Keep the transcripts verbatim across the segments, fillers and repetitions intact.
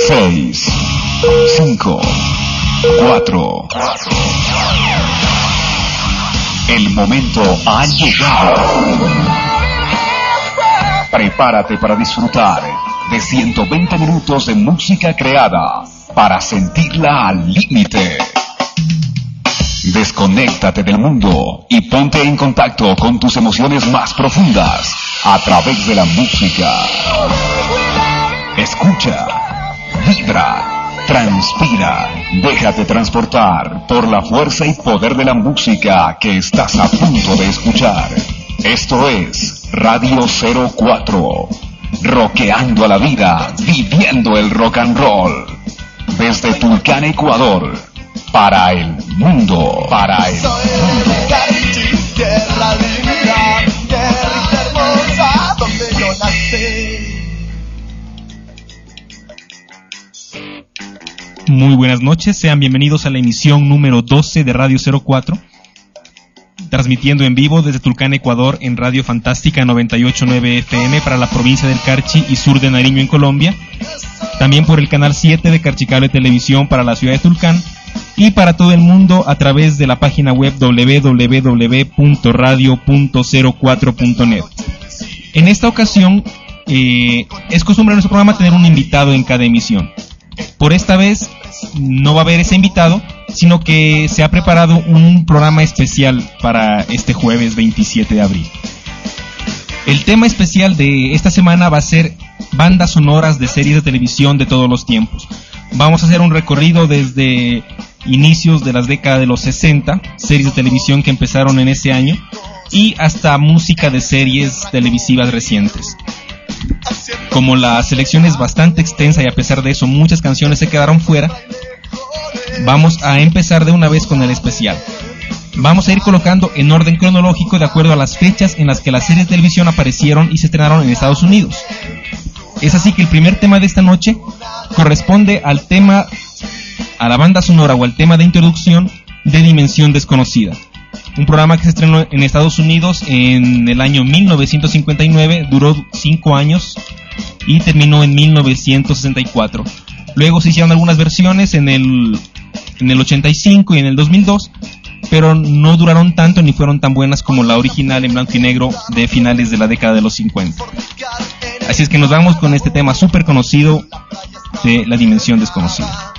seis, cinco, cuatro. El momento ha llegado. Prepárate para disfrutar de ciento veinte minutos de música creada para sentirla al límite. Desconéctate del mundo y ponte en contacto con tus emociones más profundas a través de la música. Escucha, vibra, transpira, déjate transportar por la fuerza y poder de la música que estás a punto de escuchar. Esto es Radio cero cuatro, rockeando a la vida, viviendo el rock and roll. Desde Tulcán, Ecuador, para el mundo, para el mundo. Tierra linda, tierra hermosa, donde yo nací. Muy buenas noches, sean bienvenidos a la emisión número doce de Radio cero cuatro, transmitiendo en vivo desde Tulcán, Ecuador, en Radio Fantástica noventa y ocho punto nueve F M para la provincia del Carchi y sur de Nariño en Colombia, también por el canal siete de Carchicable Televisión para la ciudad de Tulcán y para todo el mundo a través de la página web doble u doble u doble u punto radio punto cero cuatro punto net. En esta ocasión eh, es costumbre en nuestro programa tener un invitado en cada emisión. Por esta vez no va a haber ese invitado, sino que se ha preparado un programa especial para este jueves veintisiete de abril. El tema especial de esta semana va a ser bandas sonoras de series de televisión de todos los tiempos. Vamos a hacer un recorrido desde inicios de las décadas de los sesenta, series de televisión que empezaron en ese año, y hasta música de series televisivas recientes. Como la selección es bastante extensa y a pesar de eso muchas canciones se quedaron fuera, vamos a empezar de una vez con el especial. Vamos a ir colocando en orden cronológico de acuerdo a las fechas en las que las series de televisión aparecieron y se estrenaron en Estados Unidos. Es así que el primer tema de esta noche corresponde al tema, a la banda sonora o al tema de introducción de Dimensión Desconocida, un programa que se estrenó en Estados Unidos en el año mil novecientos cincuenta y nueve, duró cinco años y terminó en mil novecientos sesenta y cuatro. Luego se hicieron algunas versiones en el, en el ochenta y cinco y en el dos mil dos, pero no duraron tanto ni fueron tan buenas como la original en blanco y negro de finales de la década de los cincuenta. Así es que nos vamos con este tema súper conocido de La Dimensión Desconocida.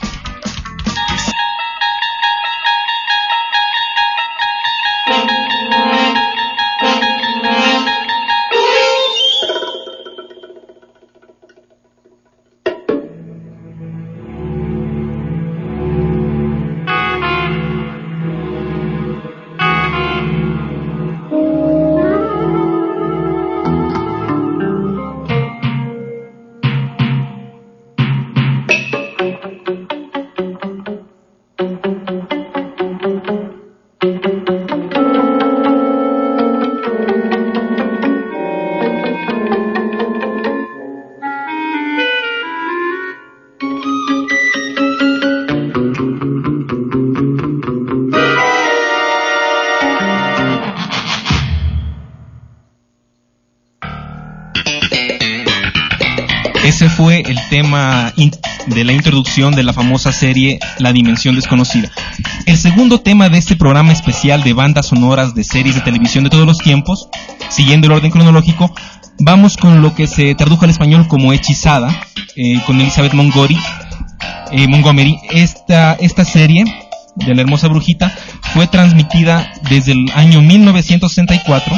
Ese fue el tema de la introducción de la famosa serie La Dimensión Desconocida. El segundo tema de este programa especial de bandas sonoras de series de televisión de todos los tiempos, siguiendo el orden cronológico, vamos con lo que se tradujo al español como Hechizada, eh, con Elizabeth Montgomery. Eh, Montgomery. Esta, esta serie de la hermosa brujita fue transmitida desde el año mil novecientos sesenta y cuatro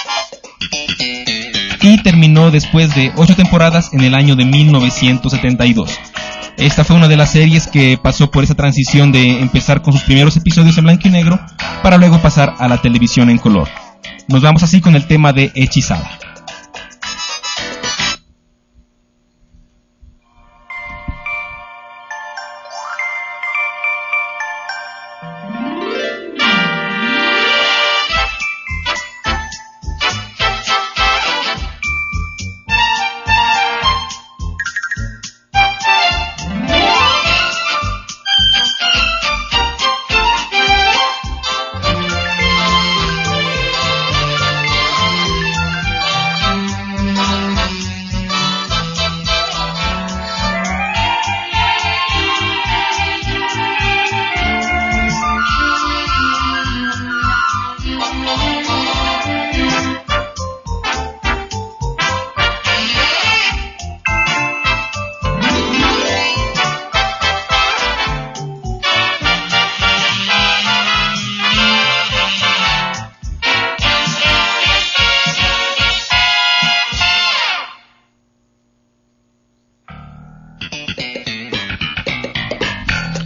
y terminó después de ocho temporadas en el año de mil novecientos setenta y dos. Esta fue una de las series que pasó por esa transición de empezar con sus primeros episodios en blanco y negro para luego pasar a la televisión en color. Nos vamos así con el tema de Hechizada.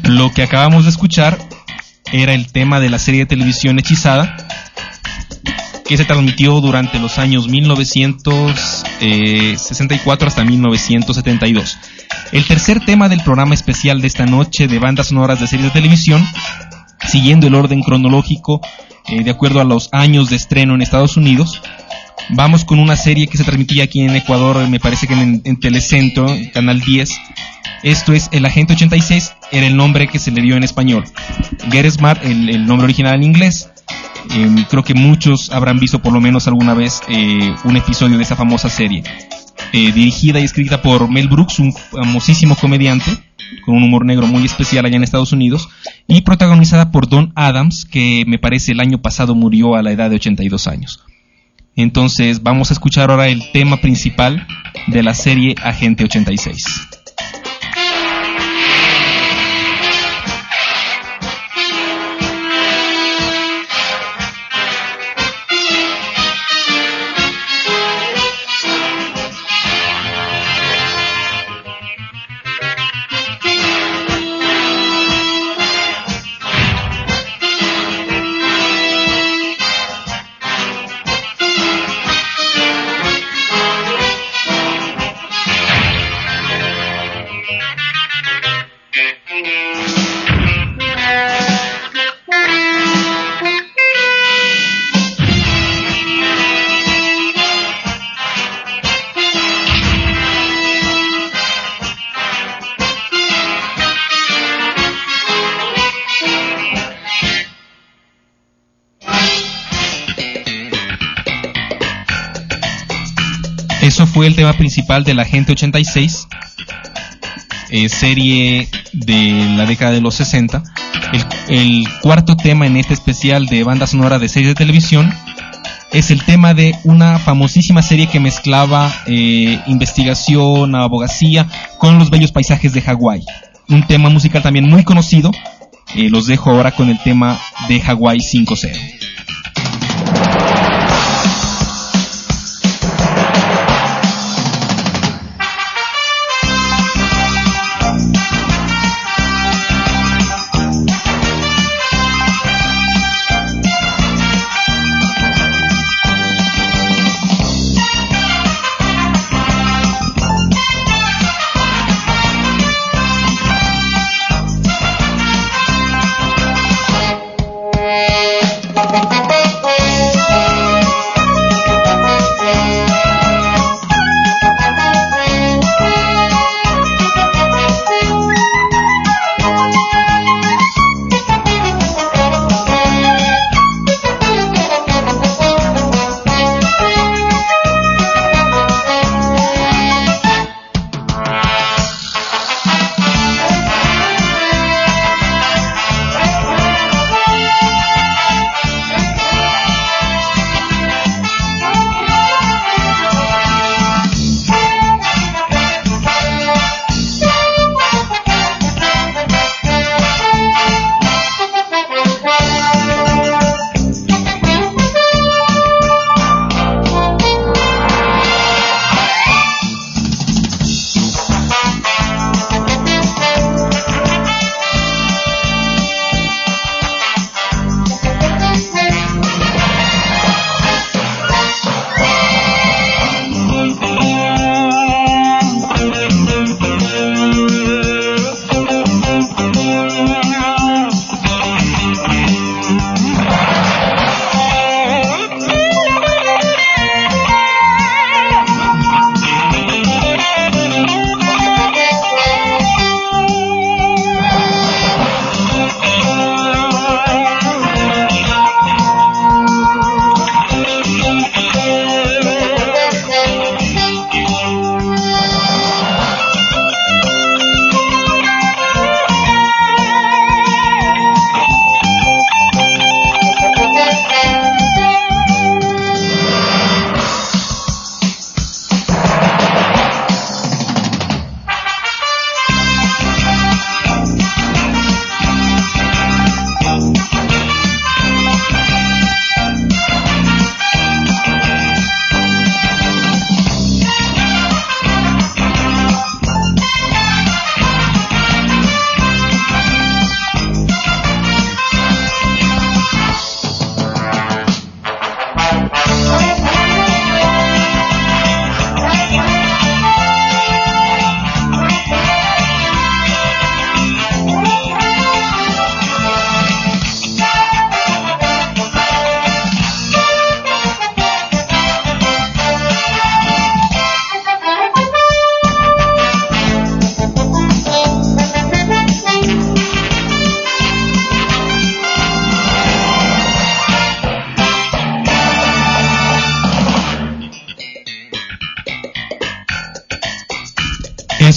Lo que acabamos de escuchar era el tema de la serie de televisión Hechizada, que se transmitió durante los años mil novecientos sesenta y cuatro hasta mil novecientos setenta y dos. El tercer tema del programa especial de esta noche de bandas sonoras de series de televisión, siguiendo el orden cronológico eh, de acuerdo a los años de estreno en Estados Unidos, vamos con una serie que se transmitía aquí en Ecuador, me parece que en, en Telecentro, en Canal diez. Esto es El Agente ochenta y seis, era el nombre que se le dio en español. Get Smart, el, el nombre original en inglés. Eh, creo que muchos habrán visto por lo menos alguna vez eh, un episodio de esa famosa serie. Eh, dirigida y escrita por Mel Brooks, un famosísimo comediante con un humor negro muy especial allá en Estados Unidos, y protagonizada por Don Adams, que me parece el año pasado murió a la edad de ochenta y dos años. Entonces vamos a escuchar ahora el tema principal de la serie Agente ochenta y seis. Eso fue el tema principal de la Agente ochenta y seis, eh, serie de la década de los sesenta. El, el cuarto tema en este especial de banda sonora de series de televisión es el tema de una famosísima serie que mezclaba eh, investigación, abogacía con los bellos paisajes de Hawái. Un tema musical también muy conocido. Eh, los dejo ahora con el tema de Hawái cinco cero. Bye.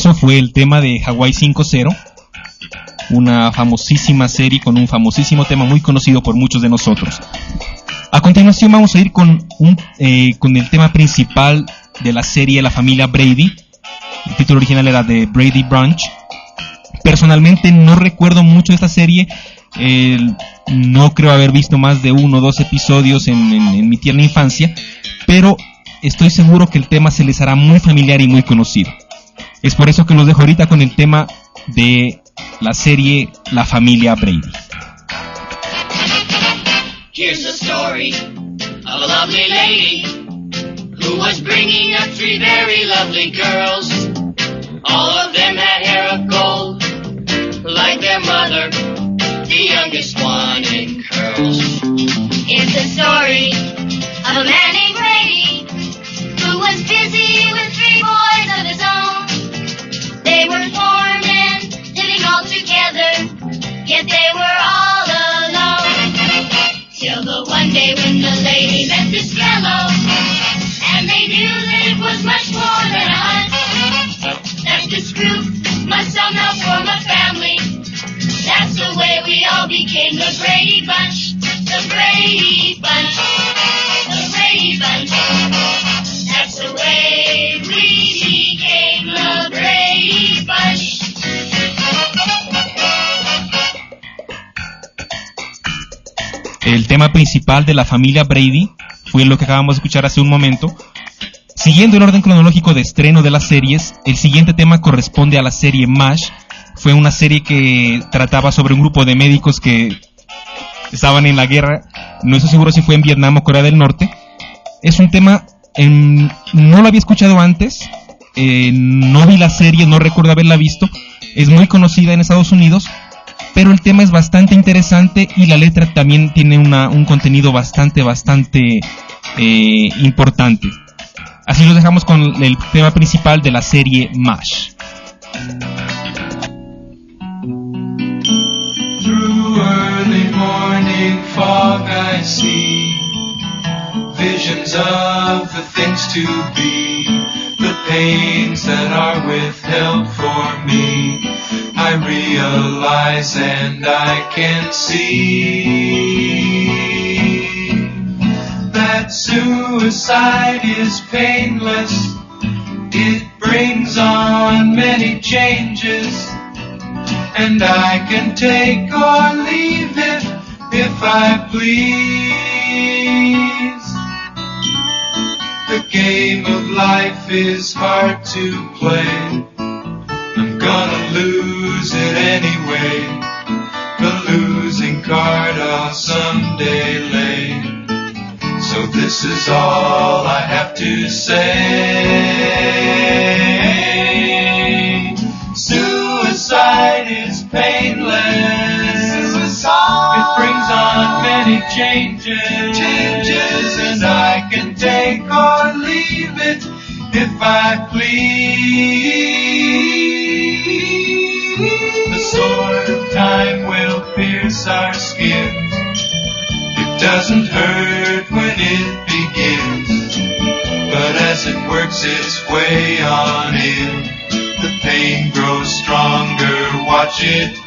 famoso fue el tema de Hawaii cinco cero, una famosísima serie con un famosísimo tema muy conocido por muchos de nosotros. A continuación vamos a ir con, un, eh, con el tema principal de la serie La Familia Brady. El título original era The Brady Bunch. Personalmente no recuerdo mucho de esta serie, eh, no creo haber visto más de uno o dos episodios en, en, en mi tierna infancia, pero estoy seguro que el tema se les hará muy familiar y muy conocido. Es por eso que los dejo ahorita con el tema de la serie La Familia Brady. Here's the story of a lovely lady who was bringing up three very lovely girls. All of them had hair of gold, like their mother, the youngest one in curls. It's the story of a man named Brady who was busy with three boys of his own. They were four men living all together, yet they were all alone. Till the one day when the lady met this fellow, and they knew that it was much more than a hunt. That this group must somehow form a family. That's the way we all became the Brady Bunch. The Brady Bunch. The Brady Bunch. That's the way we became the Brady Bunch. El tema principal de La Familia Brady fue lo que acabamos de escuchar hace un momento. Siguiendo el orden cronológico de estreno de las series, el siguiente tema corresponde a la serie MASH. Fue una serie que trataba sobre un grupo de médicos que estaban en la guerra, no estoy seguro si fue en Vietnam o Corea del Norte. Es un tema, en, no lo había escuchado antes, eh, no vi la serie, no recuerdo haberla visto, es muy conocida en Estados Unidos, pero el tema es bastante interesante y la letra también tiene una, un contenido bastante, bastante eh, importante. Así los dejamos con el tema principal de la serie MASH. Through early morning fog I see visions of the things to be, the pains that are withheld for me. I realize and I can see that suicide is painless. It brings on many changes, and I can take or leave it if I please. The game of life is hard to play. I'm gonna lose it anyway. The losing card I'll someday lay. So this is all I have to say. Suicide is painless. Suicide. It brings on many changes. Changes. And I can take or leave it if I please. The sword of time will pierce our skin. It doesn't hurt when it begins, but as it works its way on in, the pain grows stronger, watch it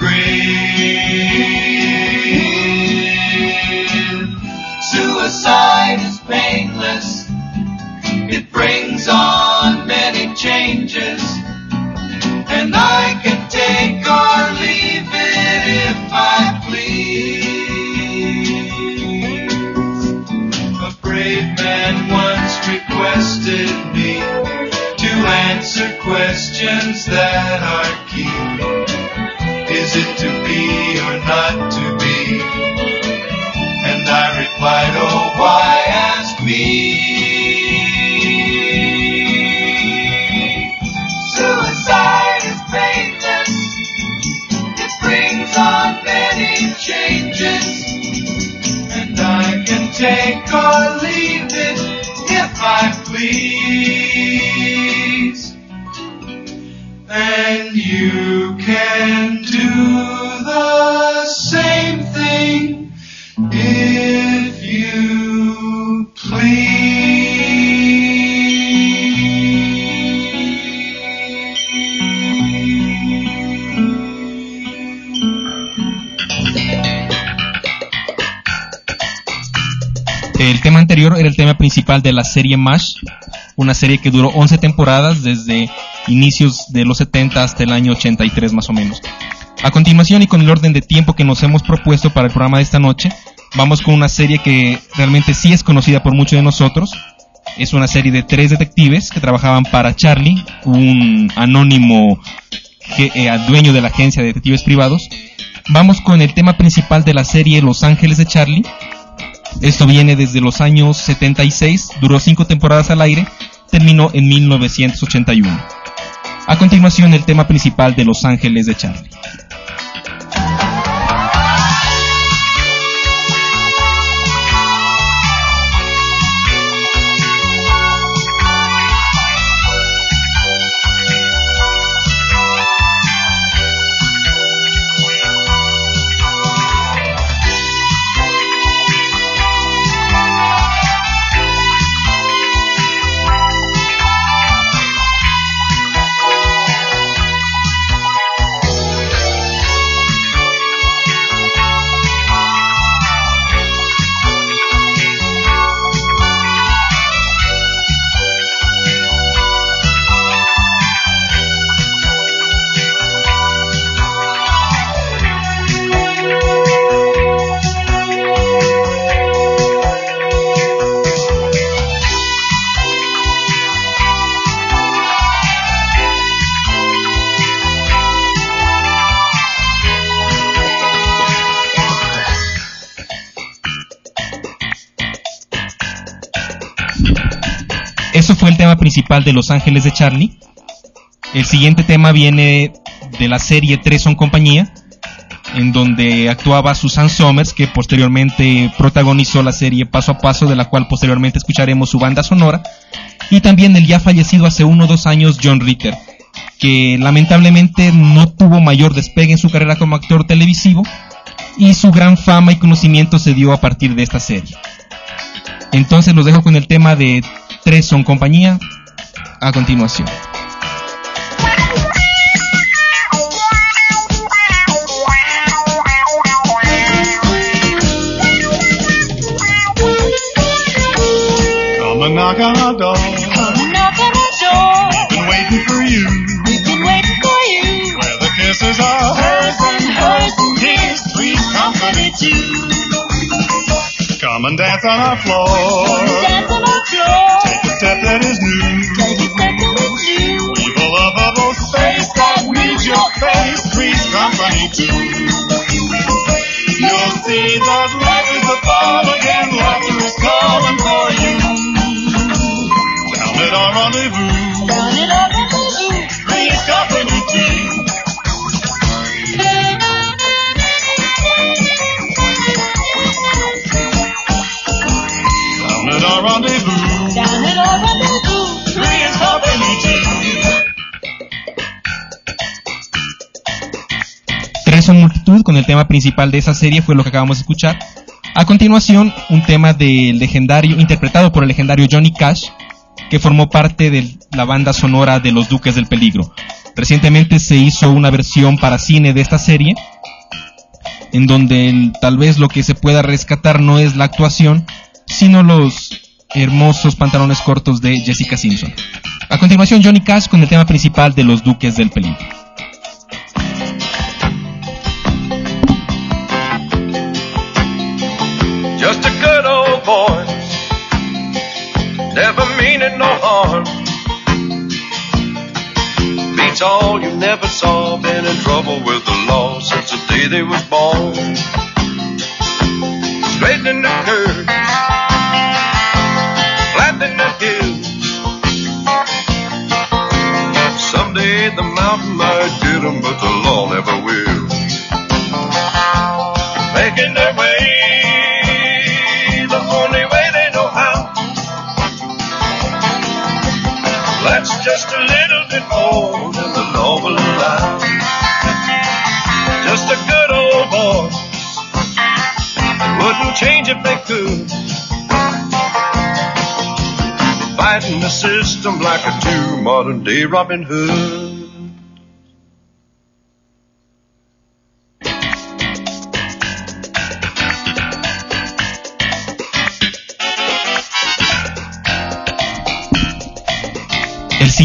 grin. Suicide is painless. It brings on many changes, and I can take or leave it if I please. A brave man once requested me to answer questions that are key. Is it to be or not to be? And I replied, oh, why ask me? Suicide is painless. It brings on many changes, and I can take or leave it if I please. And you can do the same thing if you please. El tema anterior era el tema principal de la serie MASH, una serie que duró once temporadas desde inicios de los setenta hasta el año ochenta y tres más o menos. A continuación, y con el orden de tiempo que nos hemos propuesto para el programa de esta noche, vamos con una serie que realmente sí es conocida por muchos de nosotros. Es una serie de tres detectives que trabajaban para Charlie, un anónimo que, eh, dueño de la agencia de detectives privados. Vamos con el tema principal de la serie Los Ángeles de Charlie. Esto viene desde los años setenta y seis, duró cinco temporadas al aire, terminó en mil novecientos ochenta y uno. A continuación, el tema principal de Los Ángeles de Charlie. Eso fue el tema principal de Los Ángeles de Charlie. El siguiente tema viene de la serie Tres son compañía, en donde actuaba Susan Somers, que posteriormente protagonizó la serie Paso a Paso, de la cual posteriormente escucharemos su banda sonora, y también el ya fallecido hace uno o dos años John Ritter, que lamentablemente no tuvo mayor despegue en su carrera como actor televisivo, y su gran fama y conocimiento se dio a partir de esta serie. Entonces los dejo con el tema de Tres son compañía a continuación. Come and knock on our door. Come and knock on our door. We've been waiting for you. We've been waiting for you. Where the kisses are Hers and hers and his, three's company too. Come and dance on our floor. Come and dance on our floor. Take a step that is new. Take a step that is new. Weave a lovable space that needs your face. Three's company too. You'll see that life is above again. Laughter is calling for you. Down at our rendezvous. Down at our rendezvous. Three's company too. Down at our rendezvous. Down at our rendezvous. Three's company too. Tres son multitud, con el tema principal de esa serie fue lo que acabamos de escuchar. A continuación, un tema del legendario, interpretado por el legendario Johnny Cash, que formó parte de la banda sonora de Los Duques del Peligro. Recientemente se hizo una versión para cine de esta serie, en donde el, tal vez lo que se pueda rescatar no es la actuación, sino los hermosos pantalones cortos de Jessica Simpson. A continuación, Johnny Cash con el tema principal de Los Duques del Peligro. Just a good old boy, never meaning no harm. Beats all you never saw, been in trouble with the law since the day they was born. Straightening the curves, flattening the hills. Someday the mountain might get 'em, but the law never will. Making their way the only way they know how. That's just a little bit more than the law will allow. Just a good old boy, wouldn't change if they could. Fighting the system like a true modern day Robin Hood.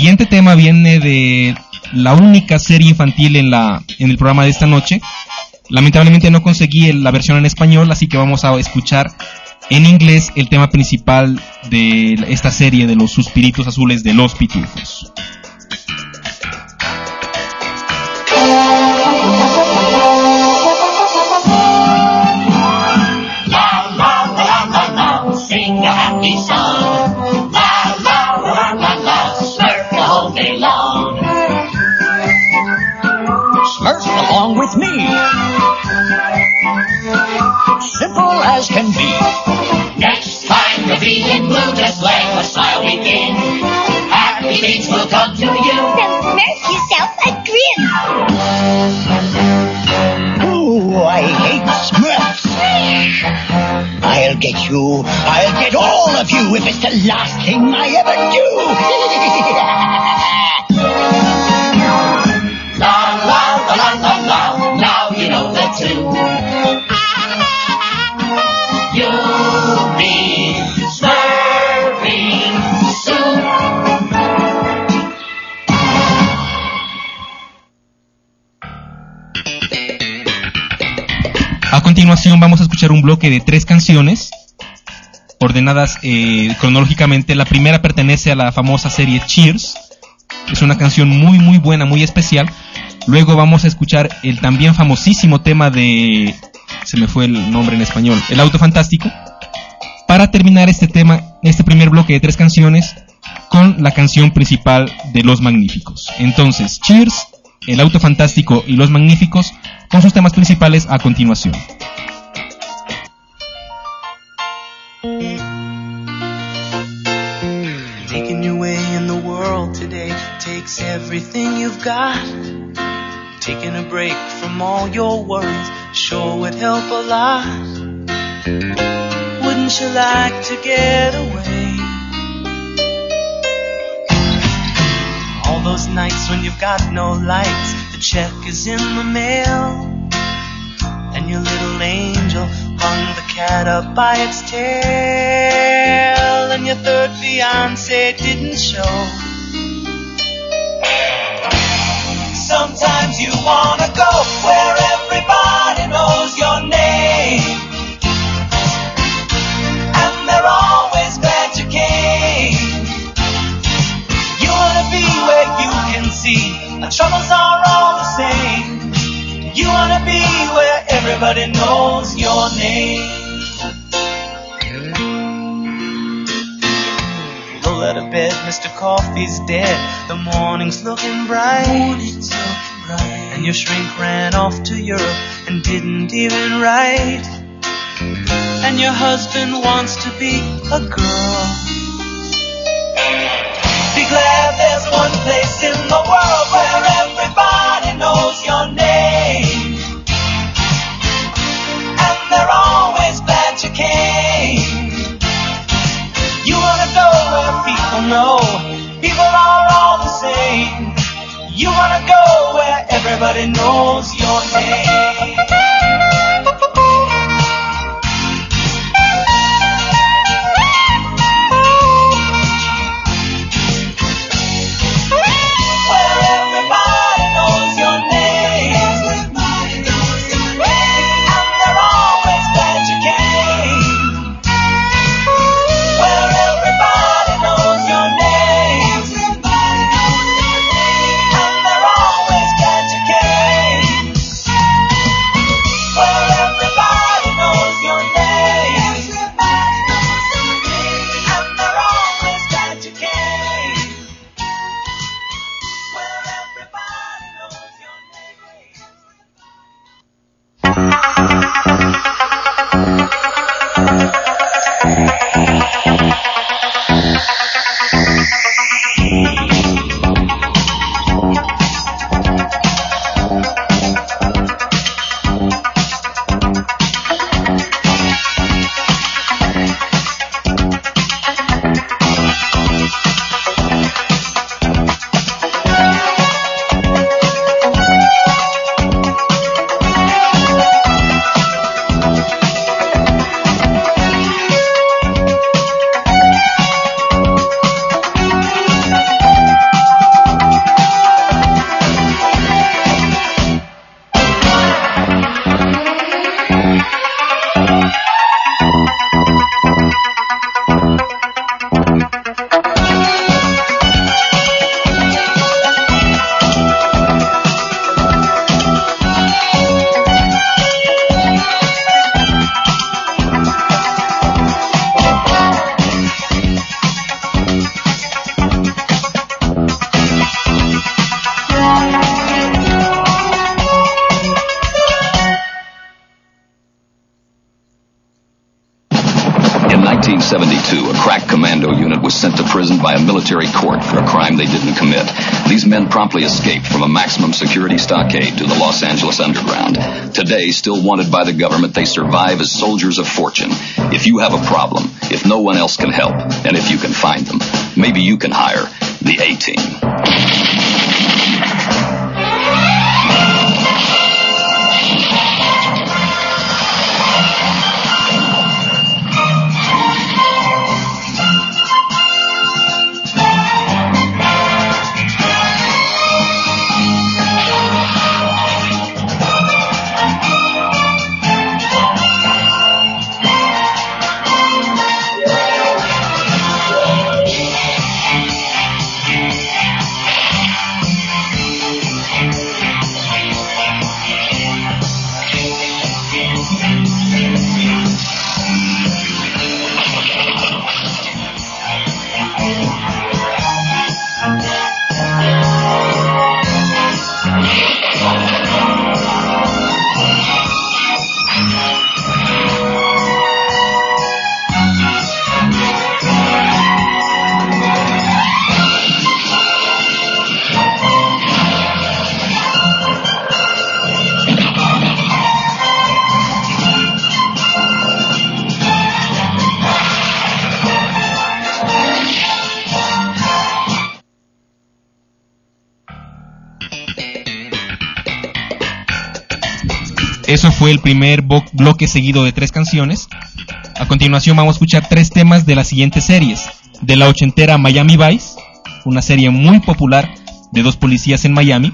siguiente tema viene de la única serie infantil en la en el programa de esta noche. Lamentablemente no conseguí la versión en español, así que vamos a escuchar en inglés el tema principal de esta serie de los Suspiritos Azules de los Pitufos. La la la la la, sing a happy song. La la la la la, Smurf the whole day long. Smurf along with me. Simple as can be. Next time you'll be in blue, just let a smile begin. Happy things will come to you. Then smirk yourself a grin. Oh, I hate Smurfs. I'll get you. I'll get all of you if it's the last thing I ever do. La la la la la la, now you know the tune. You'll be smurfing soon. A continuación vamos a escuchar un bloque de tres canciones ordenadas eh, cronológicamente. La primera pertenece a la famosa serie Cheers. Es una canción muy muy buena, muy especial. Luego vamos a escuchar el también famosísimo tema de... se me fue el nombre en español, El Auto Fantástico. Para terminar este tema, este primer bloque de tres canciones, con la canción principal de Los Magníficos. Entonces, Cheers, El Auto Fantástico y Los Magníficos, con sus temas principales a continuación. Taking your way in the world today takes everything you've got. Taking a break from all your worries sure would help a lot. Wouldn't you like to get away? All those nights when you've got no lights, the check is in the mail, and your little angel hung the cat up by its tail, and your third fiancé didn't show. Sometimes you wanna go where everybody knows your name, and they're always glad you came. You wanna be where you can see our troubles are all the same. You wanna be where everybody knows your name. Roll out of bed, Mister Coffee's dead. The morning's looking bright. Morning's looking bright. And your shrink ran off to Europe and didn't even write. And your husband wants to be a girl. Be glad there's one place in the world where everybody knows your name, and they're always glad you came. You wanna go where people know people are all the same. You wanna go where everybody knows your name. seventy-two, a crack commando unit was sent to prison by a military court for a crime they didn't commit. These men promptly escaped from a maximum security stockade to the Los Angeles underground. Today, still wanted by the government, they survive as soldiers of fortune. If you have a problem, if no one else can help, and if you can find them, maybe you can hire the A-Team. Eso fue el primer bo- bloque seguido de tres canciones. A continuación vamos a escuchar tres temas de las siguientes series. De la ochentera Miami Vice, una serie muy popular de dos policías en Miami.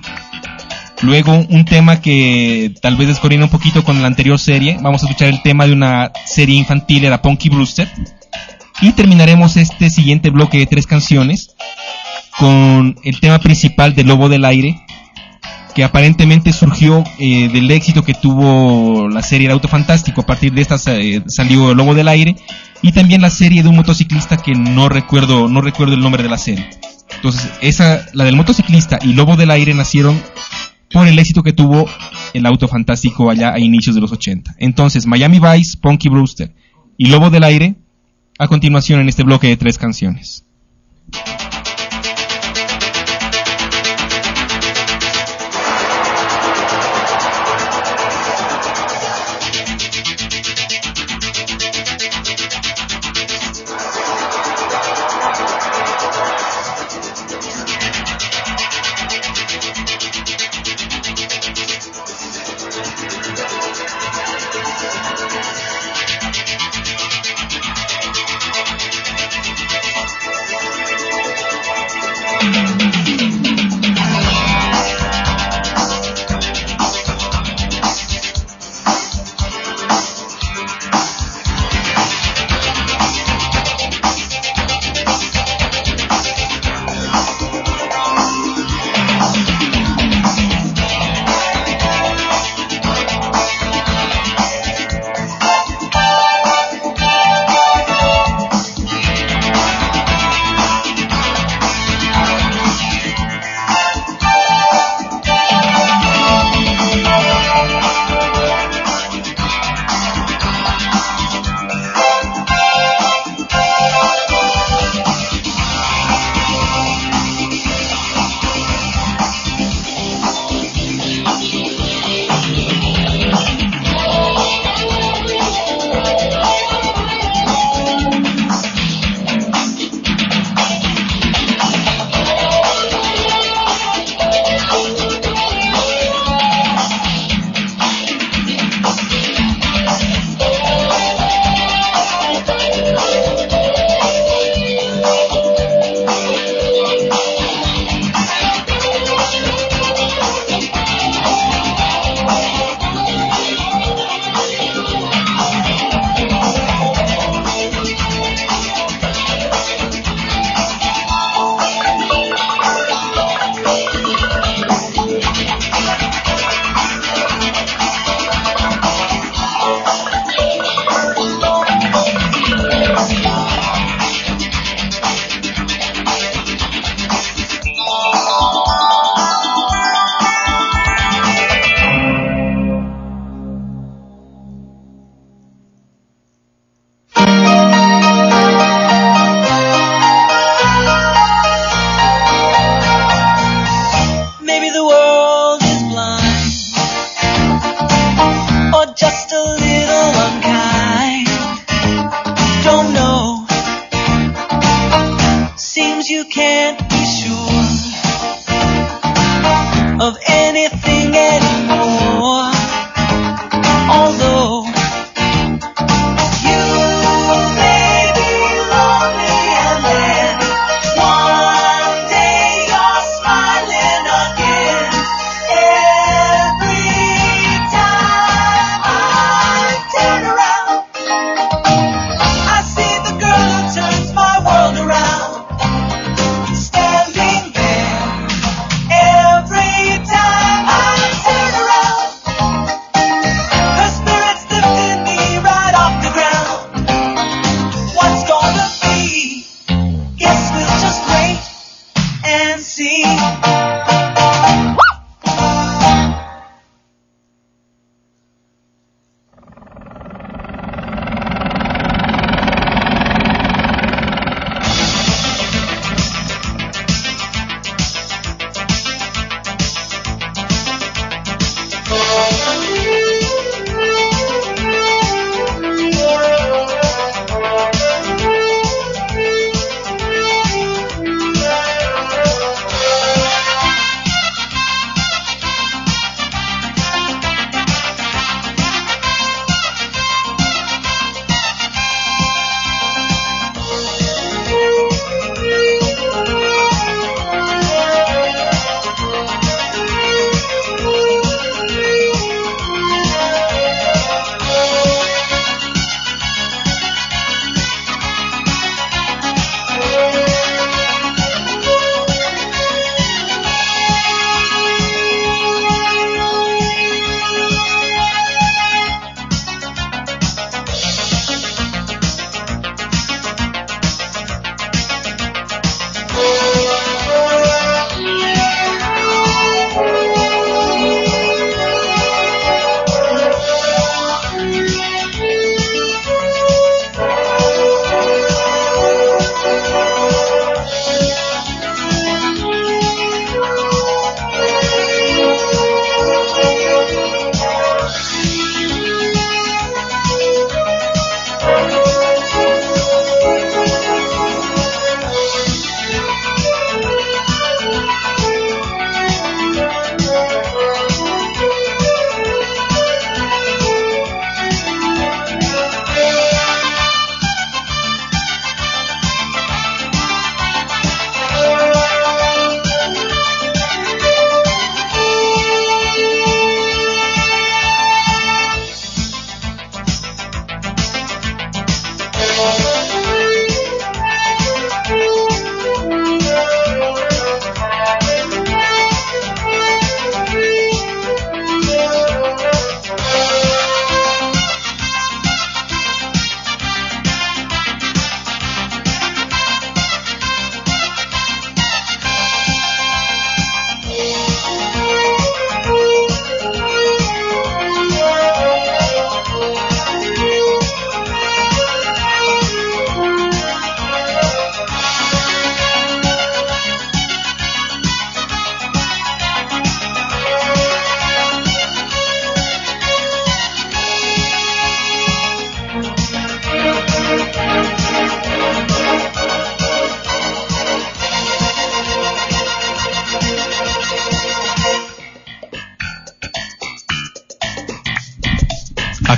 Luego un tema que tal vez descoordina un poquito con la anterior serie. Vamos a escuchar el tema de una serie infantil, era Punky Brewster. Y terminaremos este siguiente bloque de tres canciones con el tema principal de Lobo del Aire, que aparentemente surgió eh, del éxito que tuvo la serie El Auto Fantástico. A partir de esta eh, salió Lobo del Aire, y también la serie de un motociclista que no recuerdo no recuerdo el nombre de la serie. Entonces esa, la del motociclista y Lobo del Aire, nacieron por el éxito que tuvo El Auto Fantástico allá a inicios de los ochenta. Entonces Miami Vice, Punky Brewster y Lobo del Aire a continuación en este bloque de tres canciones.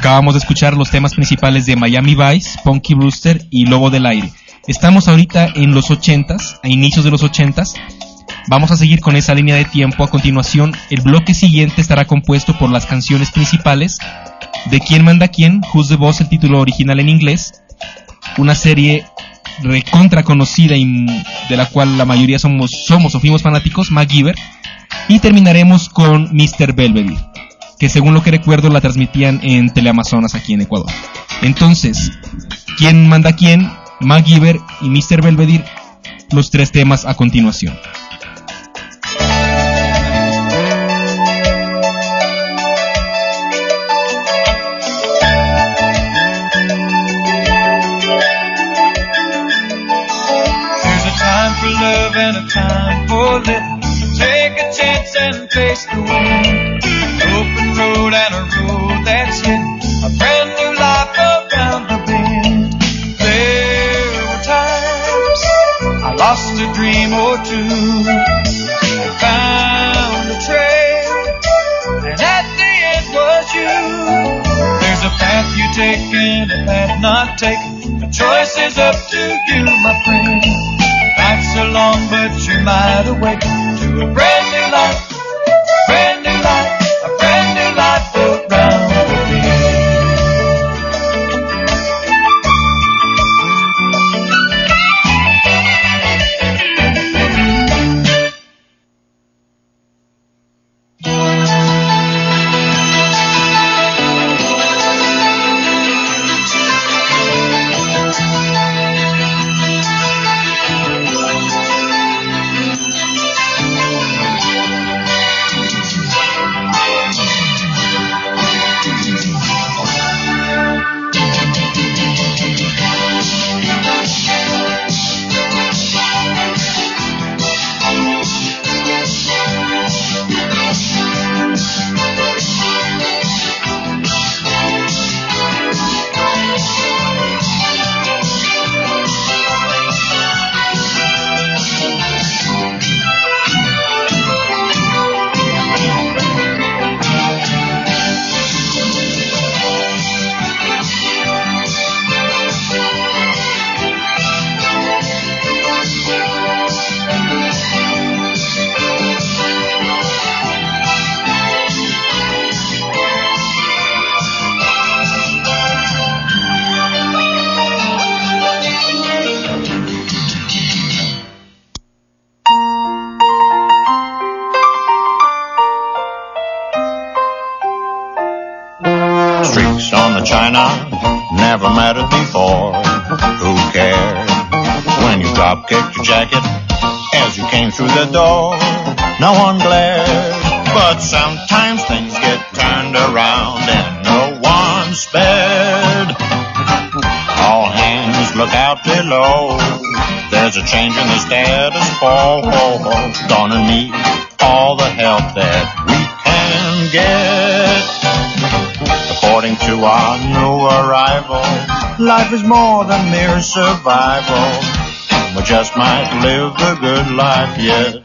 Acabamos de escuchar los temas principales de Miami Vice, Punky Brewster y Lobo del Aire. Estamos ahorita en los ochentas, a inicios de los ochentas. Vamos a seguir con esa línea de tiempo. A continuación, el bloque siguiente estará compuesto por las canciones principales de ¿Quién manda quién? Who's the Boss, el título original en inglés. Una serie recontra conocida y de la cual la mayoría somos, somos o fuimos fanáticos, MacGyver. Y terminaremos con mister Belvedere, que según lo que recuerdo la transmitían en Teleamazonas aquí en Ecuador. Entonces, ¿quién manda quién? MacGyver y mister Belvedere, los tres temas a continuación. There's a time for love and a time for living. Take a chance and face the wind. An open road and a road that's hidden. A brand new life around the bend. There were times I lost a dream or two. Found a trail, and at the end was you. There's a path you take and a path not taken. The choice is up to you, my friend. Nights are long, but you might awaken to a brand new life, brand new life, a brand new life around the bend. Streaks on the china never mattered before. Who cared when you drop kicked your jacket as you came through the door? No one glared, but sometimes things get turned around and no one spared. All hands look out below. There's a change in the status quo. Gonna need all the help that we can get. According to our new arrival, life is more than mere survival. We just might live the good life yet.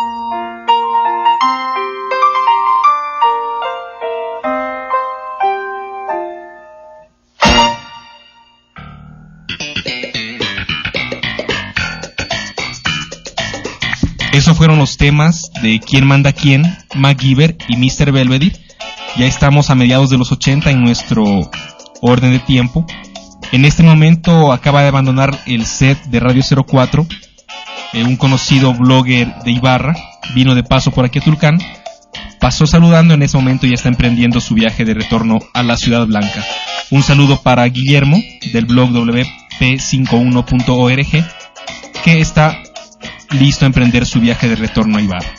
Esos fueron los temas de ¿Quién manda quién? MacGyver y mister Belvedere. Ya estamos a mediados de los ochenta en nuestro orden de tiempo. En este momento acaba de abandonar el set de Radio cero cuatro, eh, un conocido blogger de Ibarra. Vino de paso por aquí a Tulcán, pasó saludando, en ese momento ya está emprendiendo su viaje de retorno a la Ciudad Blanca. Un saludo para Guillermo del blog doble u p cincuenta y uno punto org, que está listo a emprender su viaje de retorno a Ibarra.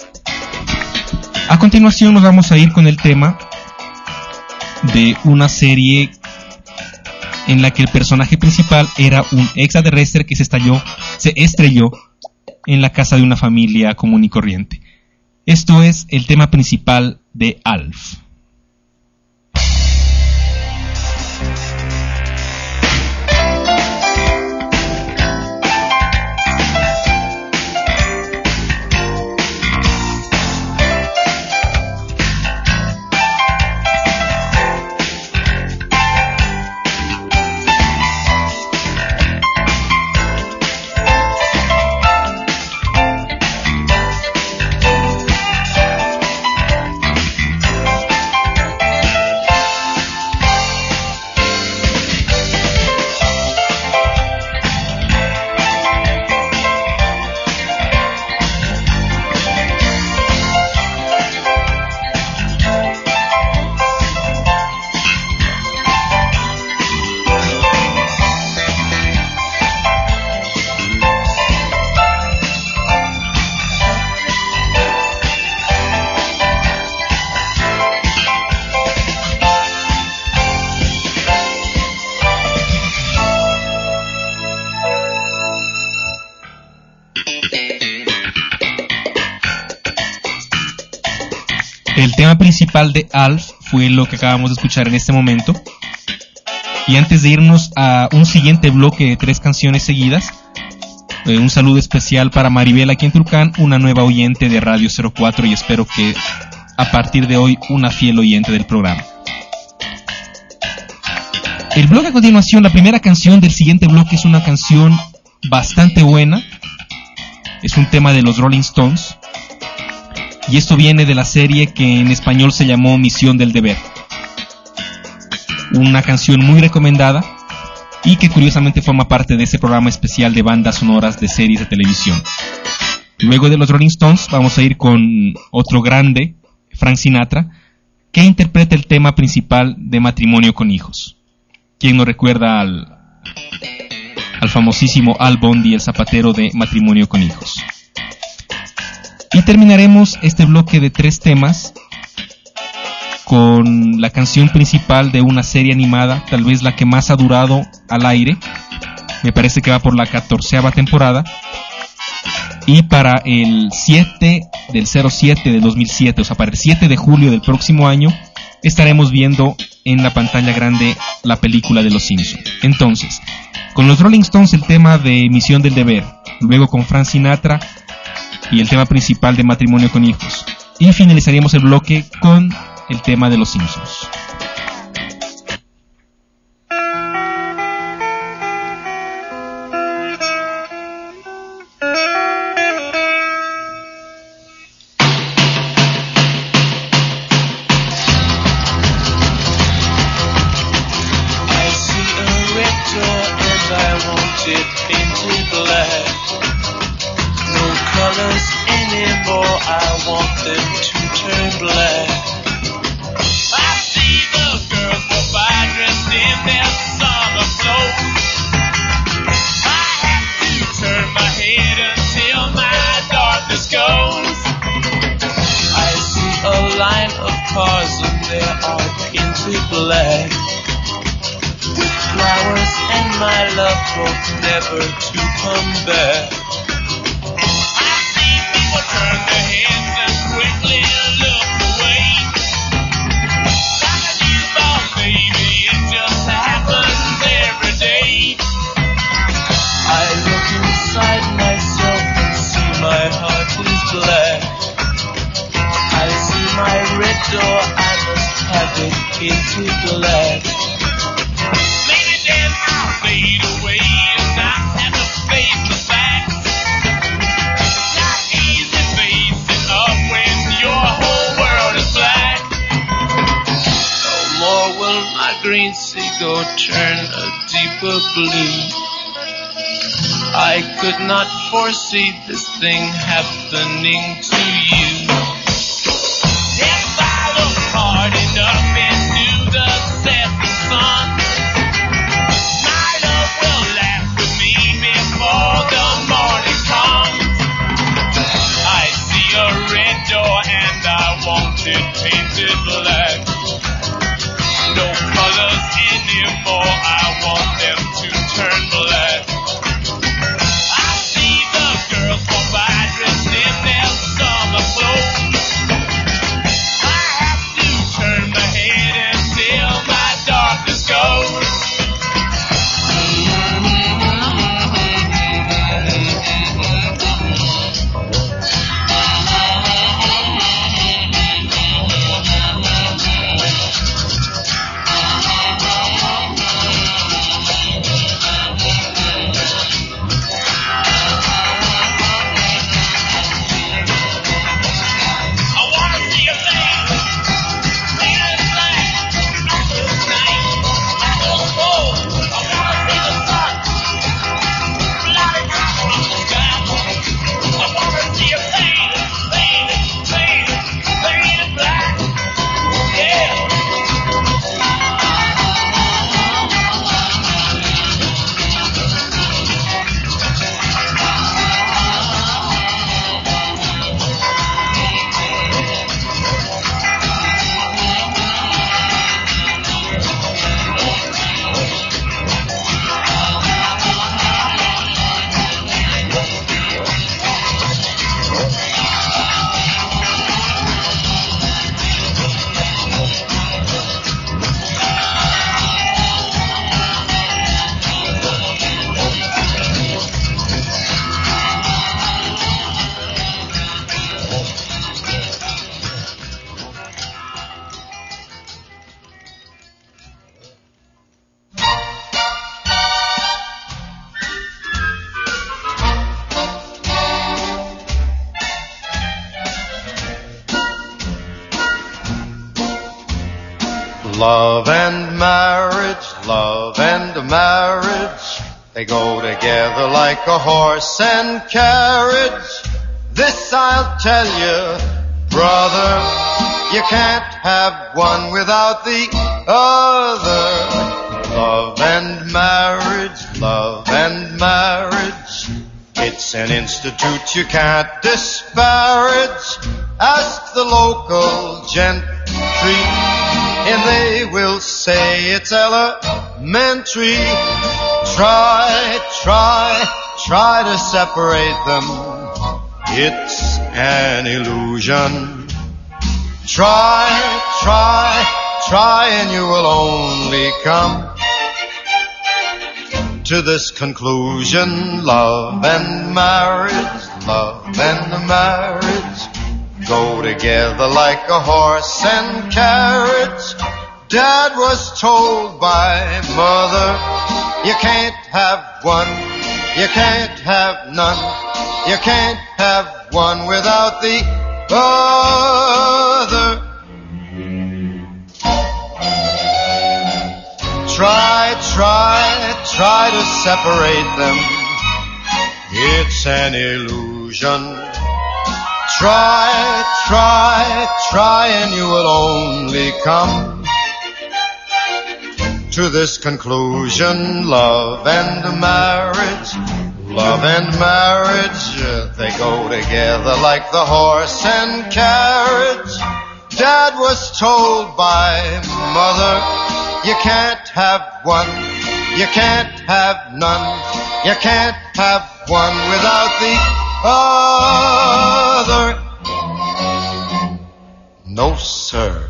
A continuación nos vamos a ir con el tema de una serie en la que el personaje principal era un extraterrestre que se estalló, se estrelló en la casa de una familia común y corriente. Esto es el tema principal de Alf. El tema principal de Alf fue lo que acabamos de escuchar en este momento. Y antes de irnos a un siguiente bloque de tres canciones seguidas, eh, un saludo especial para Maribel aquí en Tulcán, una nueva oyente de Radio cero cuatro, y espero que a partir de hoy una fiel oyente del programa. El bloque a continuación, la primera canción del siguiente bloque es una canción bastante buena. Es un tema de los Rolling Stones. Y esto viene de la serie que en español se llamó Misión del Deber. Una canción muy recomendada y que curiosamente forma parte de ese programa especial de bandas sonoras de series de televisión. Luego de los Rolling Stones vamos a ir con otro grande, Frank Sinatra, que interpreta el tema principal de Matrimonio con Hijos. ¿Quién nos recuerda al, al famosísimo Al Bundy, el zapatero de Matrimonio con Hijos? Y terminaremos este bloque de tres temas con la canción principal de una serie animada, tal vez la que más ha durado al aire. Me parece que va por la catorceava temporada. Y para el siete del cero siete del dos mil siete, o sea, para el siete de julio del próximo año, estaremos viendo en la pantalla grande la película de Los Simpson. Entonces, con los Rolling Stones el tema de Misión del Deber, luego con Frank Sinatra y el tema principal de Matrimonio con Hijos, y finalizaríamos el bloque con el tema de Los Simpsons. I could not foresee this thing happening to you. If I look hard enough into the setting sun, my love will laugh with me before the morning comes. I see a red door and I want it painted black. No colors anymore, I want them to turn black. Love and marriage, love and marriage, they go together like a horse and carriage. This I'll tell you, brother, you can't have one without the other. Love and marriage, love and marriage, it's an institute you can't disparage. Ask the local gentry, and they will say it's elementary. Try, try, try to separate them. It's an illusion. Try, try, try, and you will only come to this conclusion. Love and marriage, love and marriage, go together like a horse and carriage. Dad was told by mother, you can't have one, you can't have none, you can't have one without the other. Try, try, try to separate them. It's an illusion. Try, try, try, and you will only come to this conclusion. Love and marriage, love and marriage, they go together like the horse and carriage. Dad was told by mother, you can't have one, you can't have none, you can't have one without the other. No, sir.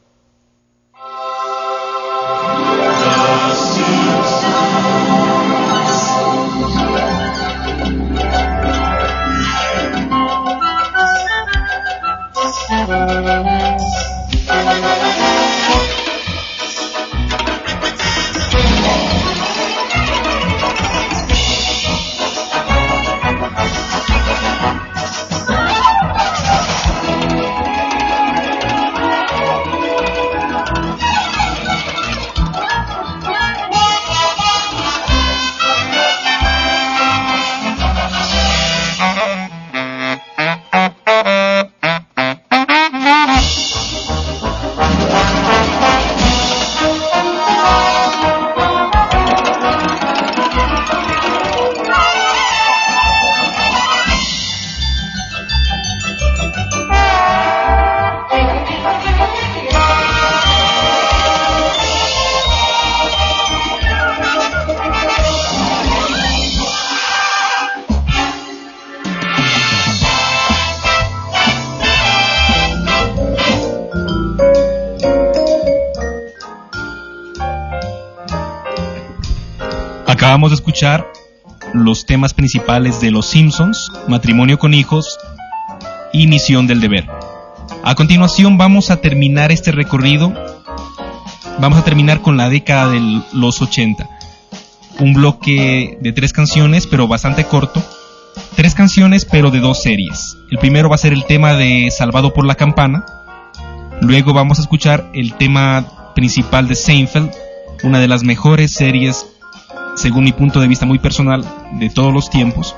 Acabamos de escuchar los temas principales de Los Simpsons, Matrimonio con Hijos y Misión del Deber. A continuación vamos a terminar este recorrido, vamos a terminar con la década de los ochenta. Un bloque de tres canciones, pero bastante corto. Tres canciones, pero de dos series. El primero va a ser el tema de Salvado por la Campana. Luego vamos a escuchar el tema principal de Seinfeld, una de las mejores series, según mi punto de vista muy personal, de todos los tiempos,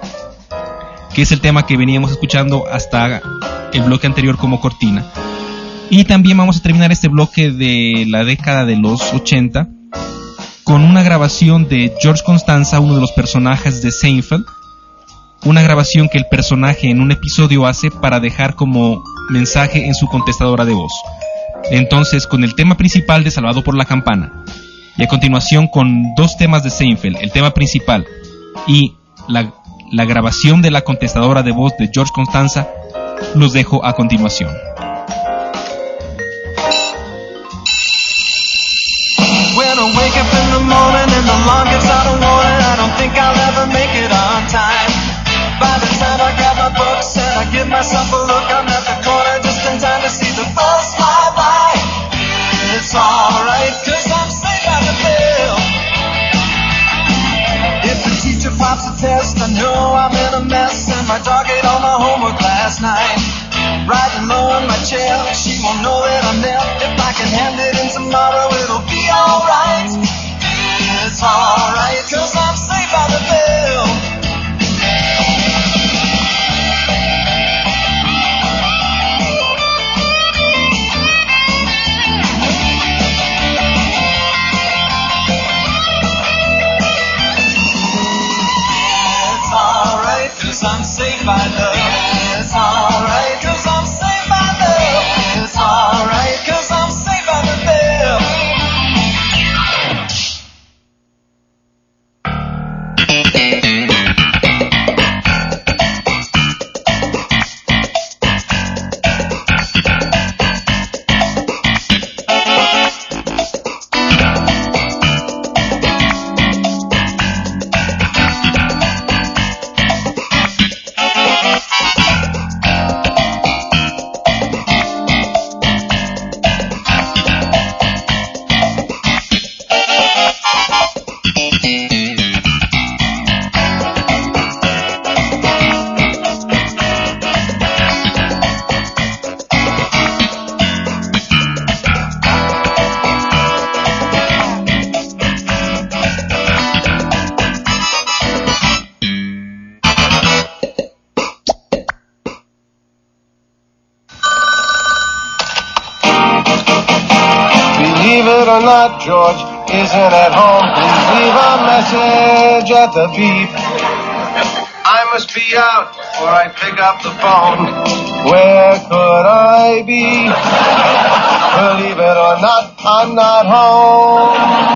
que es el tema que veníamos escuchando hasta el bloque anterior como cortina. Y también vamos a terminar este bloque de la década de los ochenta con una grabación de George Costanza, uno de los personajes de Seinfeld, una grabación que el personaje en un episodio hace para dejar como mensaje en su contestadora de voz. Entonces, con el tema principal de Salvado por la Campana, y a continuación con dos temas de Seinfeld, el tema principal y la, la grabación de la contestadora de voz de George Costanza, los dejo a continuación. When I wake up in the morning and the alarm gives out a warning, I don't think I'll ever make it on time. By the time I grab my books and I give myself a look, I'm at the corner just in time to see the bus fly by. It's alright, cause I'm safe by the bell. If the teacher pops a test, I know I'm in a mess, and my dog ate all my homework last night. Riding low in my chair, she won't know that I'm there. If I can hand it in tomorrow, it or not, George isn't at home. Please leave a message at the beep. I must be out before I pick up the phone. Where could I be? Believe it or not, I'm not home.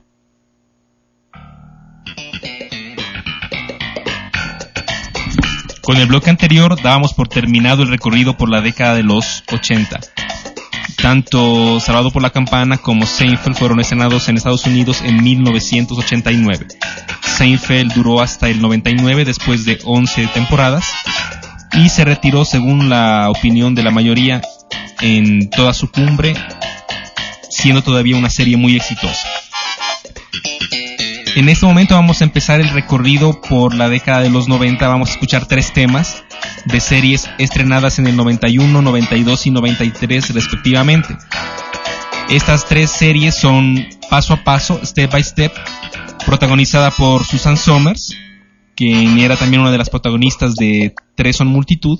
Con el bloque anterior dábamos por terminado el recorrido por la década de los ochenta. Tanto Salvado por la Campana como Seinfeld fueron estrenados en Estados Unidos en mil novecientos ochenta y nueve. Seinfeld duró hasta el noventa y nueve después de once temporadas y se retiró, según la opinión de la mayoría, en toda su cumbre, siendo todavía una serie muy exitosa. En este momento vamos a empezar el recorrido por la década de los noventa. Vamos a escuchar tres temas de series estrenadas en el noventa y uno, noventa y dos y noventa y tres respectivamente. Estas tres series son Paso a Paso, Step by Step, protagonizada por Susan Somers, quien era también una de las protagonistas de Tres son multitud,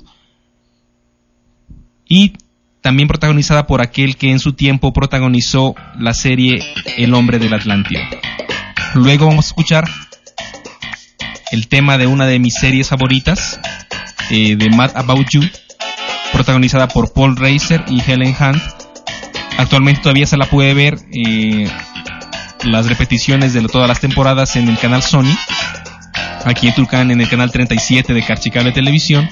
y también protagonizada por aquel que en su tiempo protagonizó la serie El Hombre de la Atlántida. Luego vamos a escuchar el tema de una de mis series favoritas, eh, de Mad About You, protagonizada por Paul Reiser y Helen Hunt. Actualmente todavía se la puede ver, eh, las repeticiones de todas las temporadas en el canal Sony, aquí en Tulcán en el canal treinta y siete de Carchicable Televisión.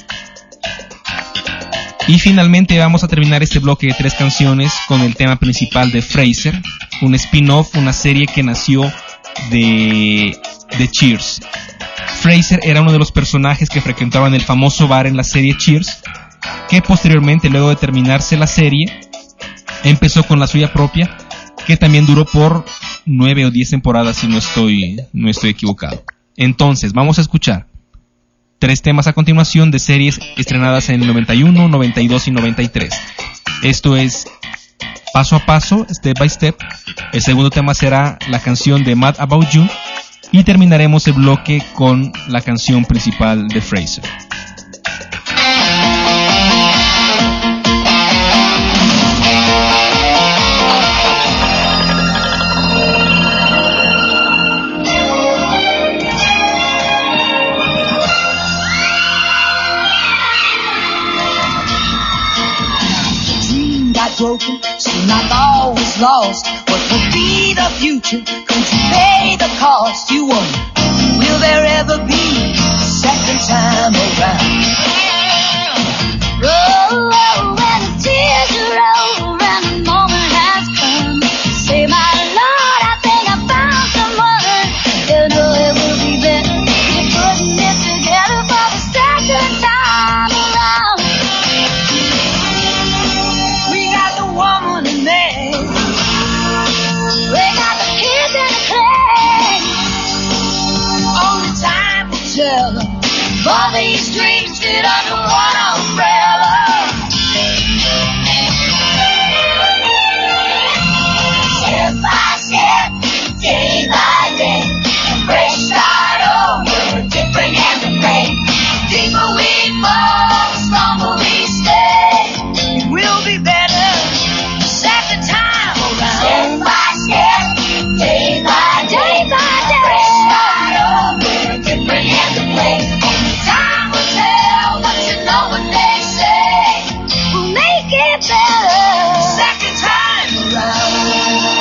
Y finalmente vamos a terminar este bloque de tres canciones con el tema principal de Frasier, un spin-off, una serie que nació de, de Cheers. Frasier era uno de los personajes que frecuentaban el famoso bar en la serie Cheers, que posteriormente, luego de terminarse la serie, empezó con la suya propia, que también duró por nueve o diez temporadas, si no estoy, no estoy equivocado. Entonces, vamos a escuchar tres temas a continuación de series estrenadas en el noventa y uno, noventa y dos y noventa y tres. Esto es Paso a Paso, Step by Step. El segundo tema será la canción de Mad About You. Y terminaremos el bloque con la canción principal de Frasier. Broken, seem like always lost. What will be the future? Could you pay the cost? You wonder, will there ever be a second time around? Oh, oh, when the tears are over and the moment has come, say, my Lord, I think I found someone. You know it will be better if you're putting it together for the second time around. Woman and man, they got the kids in the clay. Only time will tell if all these dreams fit under one umbrella. Step by step, day by day, a fresh start over, different every day. Deeper we fall, stronger we stay. It will be better. Second time around. Step by step, day by day, by day. Fresh start over, different hands to play. Only time will tell, but you know what they say. We'll make it better. Second time around.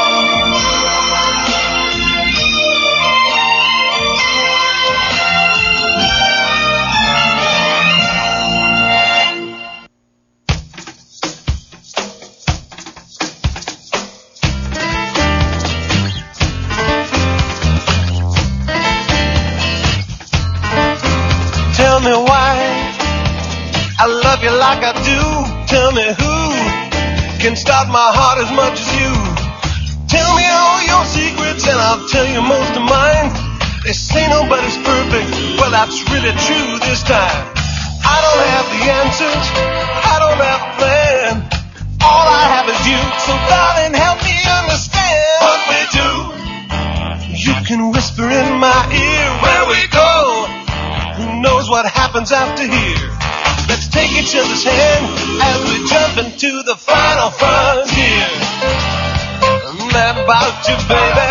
Tell me why I love you like I do. Tell me who can stop my heart as much as you. Tell me all your secrets and I'll tell you most of mine. They say nobody's perfect, well that's really true this time. I don't have the answers, I don't have a plan. All I have is you, so darling help me understand what we do. You can whisper in my ear where we go. Who knows what happens after here? Let's take each other's hand as we jump into the final frontier. Mad about you, baby.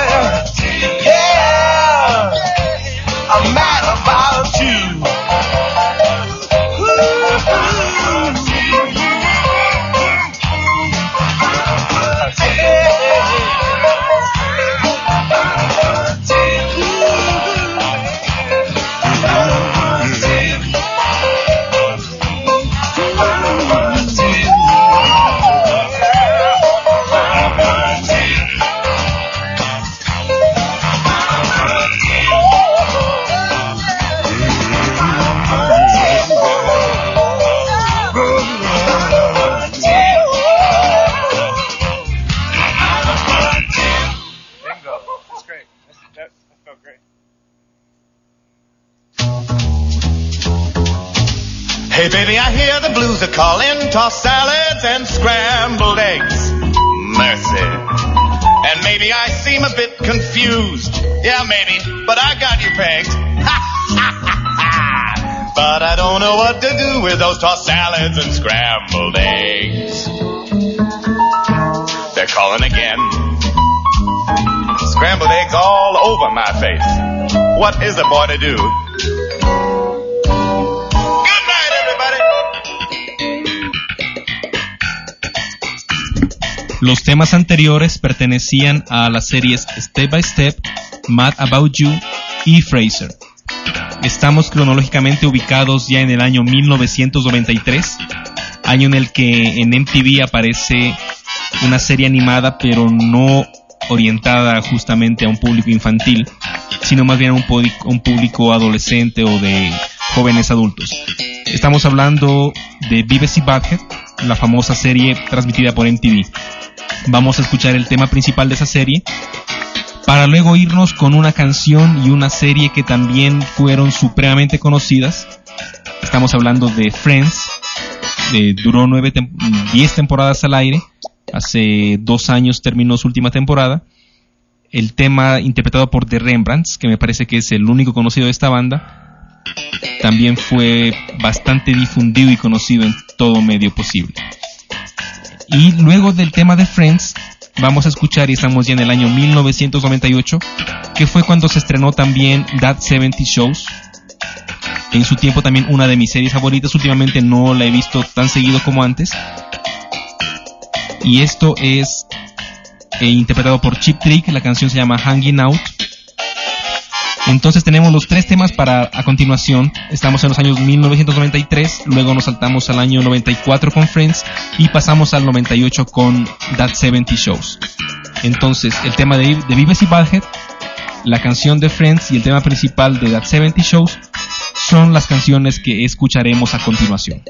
Yeah, I'm mad about you. Hey baby, I hear the blues are calling, tossed salads and scrambled eggs. Mercy. And maybe I seem a bit confused. Yeah, maybe, but I got you pegged. But I don't know what to do with those tossed salads and scrambled eggs. They're calling again. Scrambled eggs all over my face. What is a boy to do? Los temas anteriores pertenecían a las series Step by Step, Mad About You y Frasier. Estamos cronológicamente ubicados ya en el año mil novecientos noventa y tres, año en el que en M T V aparece una serie animada, pero no orientada justamente a un público infantil, sino más bien a un, un público adolescente o de jóvenes adultos. Estamos hablando de Beavis y Butthead, la famosa serie transmitida por M T V. Vamos a escuchar el tema principal de esa serie, para luego irnos con una canción y una serie que también fueron supremamente conocidas. Estamos hablando de Friends, eh, duró nueve tem- diez temporadas al aire, hace dos años terminó su última temporada. El tema interpretado por The Rembrandts, que me parece que es el único conocido de esta banda, también fue bastante difundido y conocido en todo medio posible. Y luego del tema de Friends, vamos a escuchar, y estamos ya en el año mil novecientos noventa y ocho, que fue cuando se estrenó también That setenta Shows. En su tiempo también una de mis series favoritas, últimamente no la he visto tan seguido como antes. Y esto es eh, interpretado por Cheap Trick, la canción se llama Hanging Out. Entonces tenemos los tres temas para a continuación. Estamos en los años mil novecientos noventa y tres, luego nos saltamos al año noventa y cuatro con Friends y pasamos al noventa y ocho con That setenta Shows. Entonces el tema de, de Beavis y Butthead, la canción de Friends y el tema principal de That setenta Shows son las canciones que escucharemos a continuación.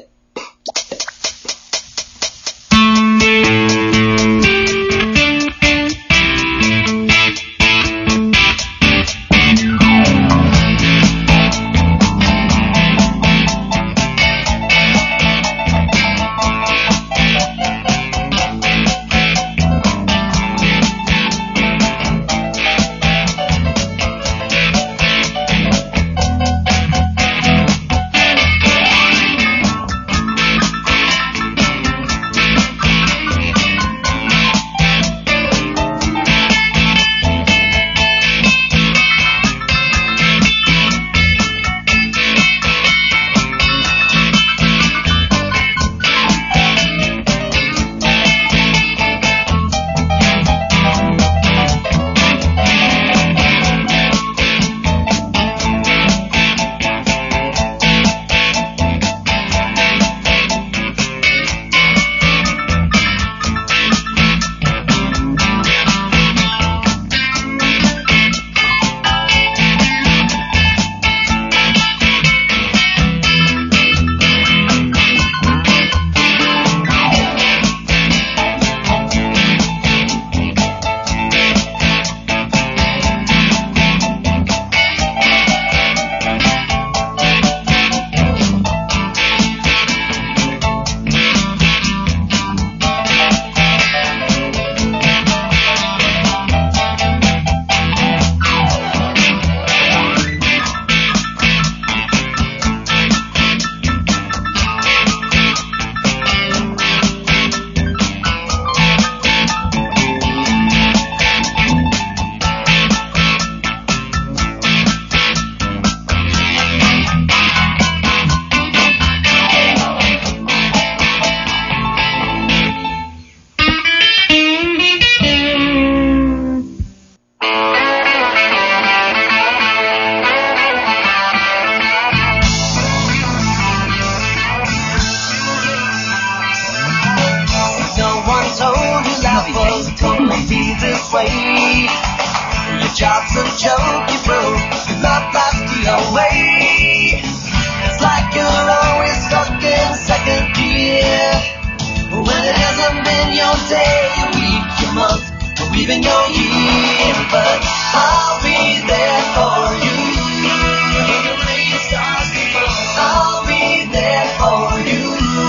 way. Your job's a joke, you broke, your love life's the away. It's like you're always stuck in second gear. When it hasn't been your day, your week, your month, or even your year. But I'll be there for you. When the rain starts to fall, I'll be there for you.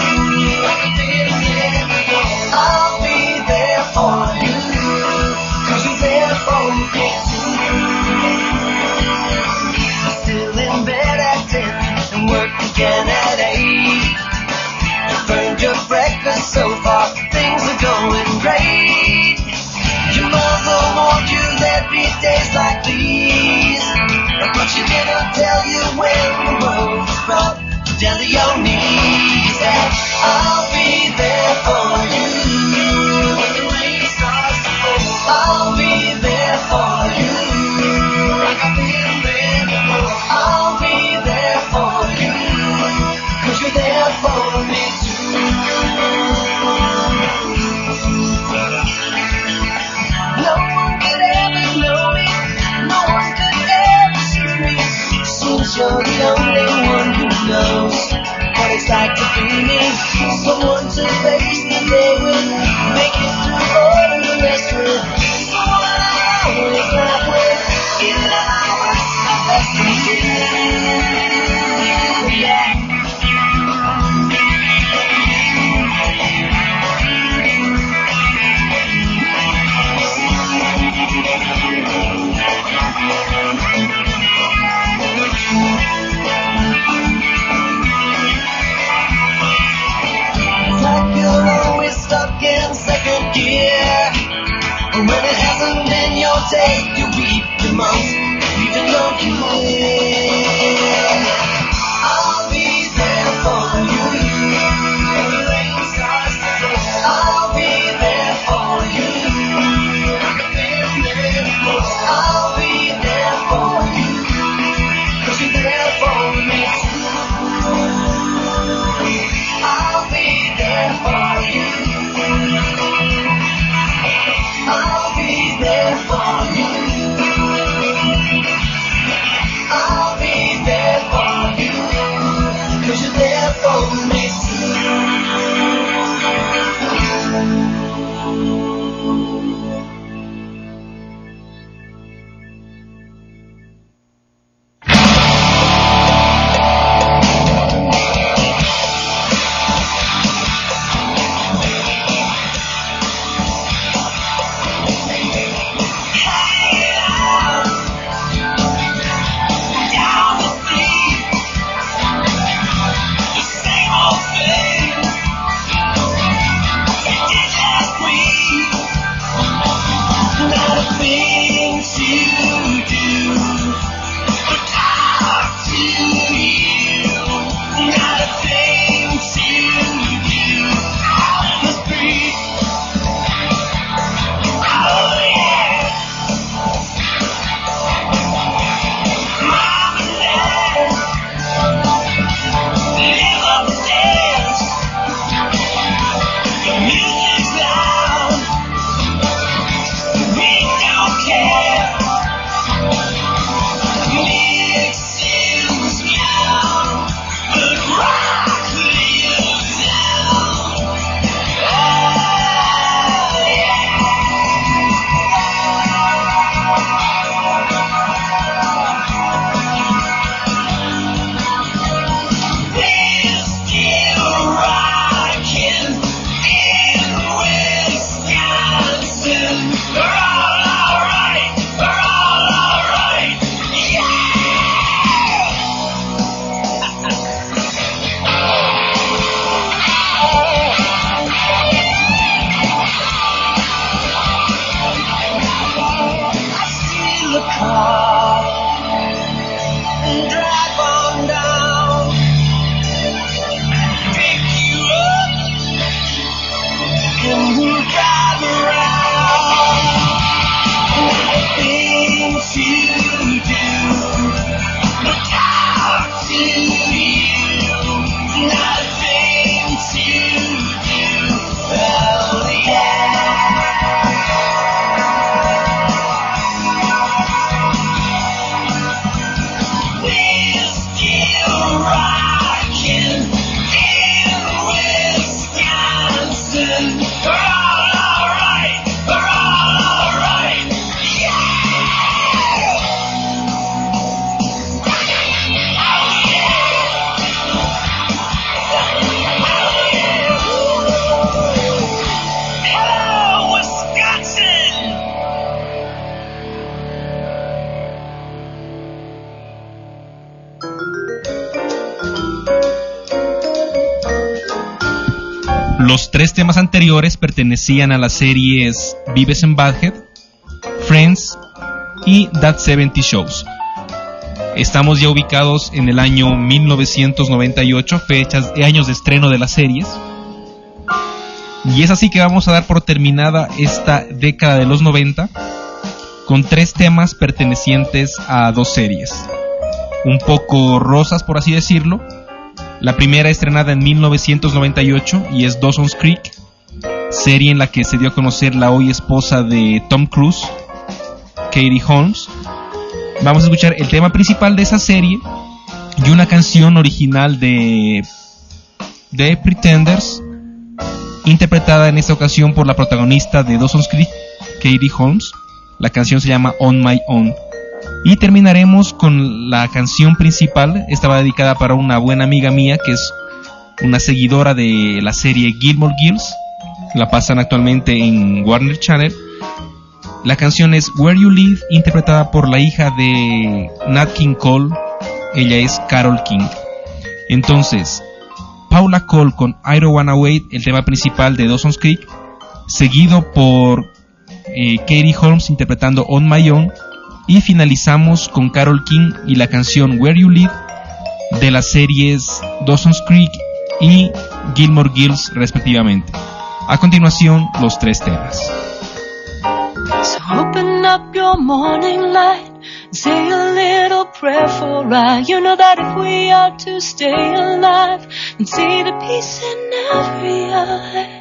I'll be there for you. Cause you're there for me too. Still in bed at ten and work again at eight. You burned your breakfast so far, things are going great. Your mother warned you there'd be days like these, but she didn't tell you when the world was brought down to your knees. And I'll be there for you. When the rain starts to fall, I'll be there for you. Like I've been there before, I'll be there for you. Cause you're there for me too. No one could ever know me, no one could ever see me. Seems you're the only one who knows what it's like to be me. Someone to face the day with, make it through all the rest with. Someone I always laugh with, even if I was the best to do. Yeah. Like you're always stuck in second gear. And when it hasn't been your day, you weep the most, even your year. I'll be there for you. When the rain starts to fall, I'll be there for you. Like I've been there before, I'll be there for you. Cause you're there for me too. I'll be there for you. I'll be there for you. I'll be Los tres temas anteriores pertenecían a las series Beavis and Butthead, Friends y That setenta Shows. Estamos ya ubicados en el año mil novecientos noventa y ocho, fechas y años de estreno de las series. Y es así que vamos a dar por terminada esta década de los noventa con tres temas pertenecientes a dos series, un poco rosas por así decirlo. La primera estrenada en mil novecientos noventa y ocho y es Dawson's Creek, serie en la que se dio a conocer la hoy esposa de Tom Cruise, Katie Holmes. Vamos a escuchar el tema principal de esa serie y una canción original de The Pretenders, interpretada en esta ocasión por la protagonista de Dawson's Creek, Katie Holmes. La canción se llama On My Own. Y terminaremos con la canción principal. Esta va dedicada para una buena amiga mía que es una seguidora de la serie Gilmore Girls. La pasan actualmente en Warner Channel. La canción es Where You Live, interpretada por la hija de Nat King Cole. Ella es Carole King. Entonces, Paula Cole con I Don't Wanna Wait, el tema principal de Dawson's Creek, seguido por eh, Katie Holmes interpretando On My Own, y finalizamos con Carole King y la canción Where You Live de las series Dawson's Creek y Gilmore Girls respectivamente. A continuación, los tres temas. So open up your morning light and say a little prayer for I. You know that if we are to stay alive and see the peace in every eye.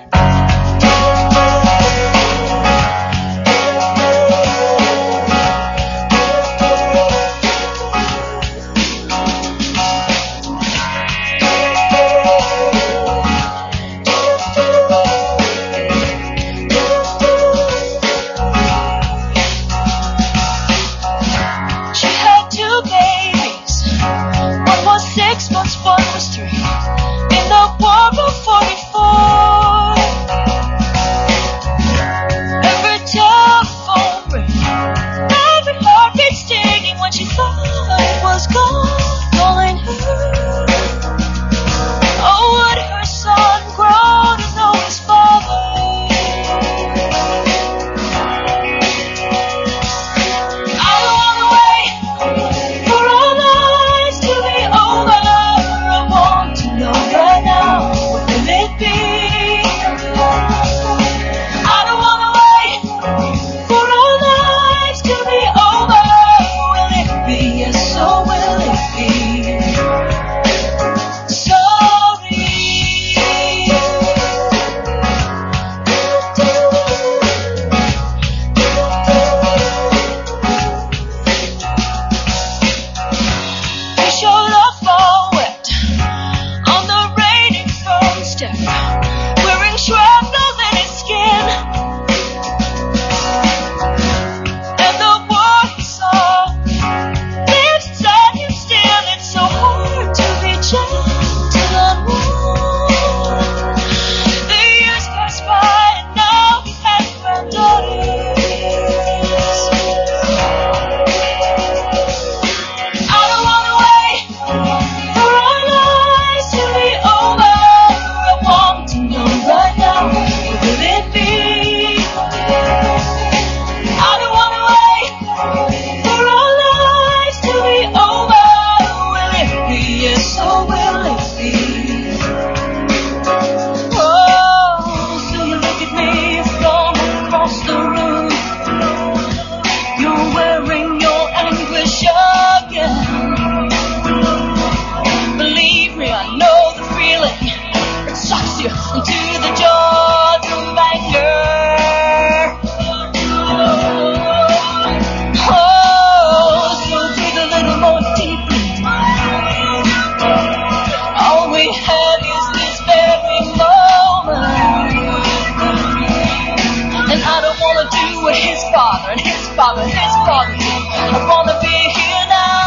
father, his father too. I wanna be here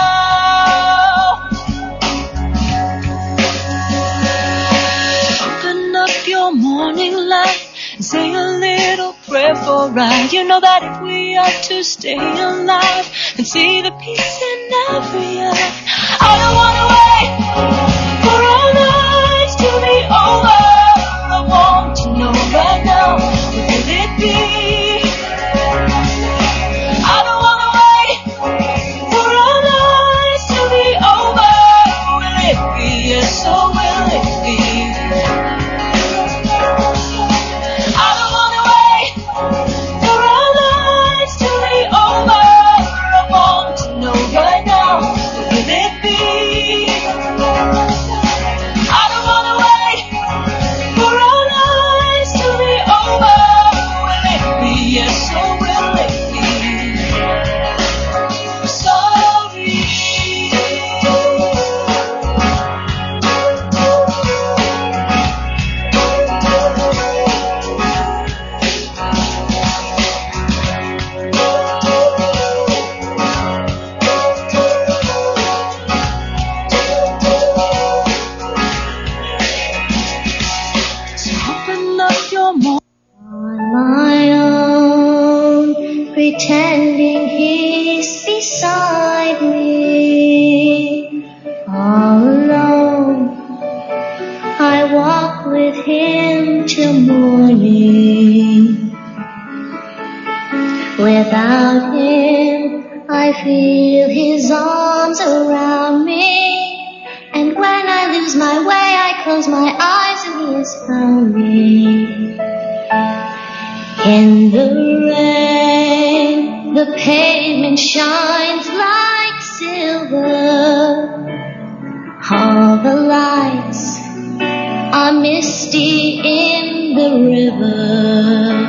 now. Open up your morning light and say a little prayer for I. You know that if we are to stay alive and see the peace in every eye, I don't wanna wait for our lives to be over. I want pretending he's beside me. All alone, I walk with him till morning. Without him, I feel his arms around me. And when I lose my way, I close my eyes and he has found me. In the rain, the pavement shines like silver. All the lights are misty in the river.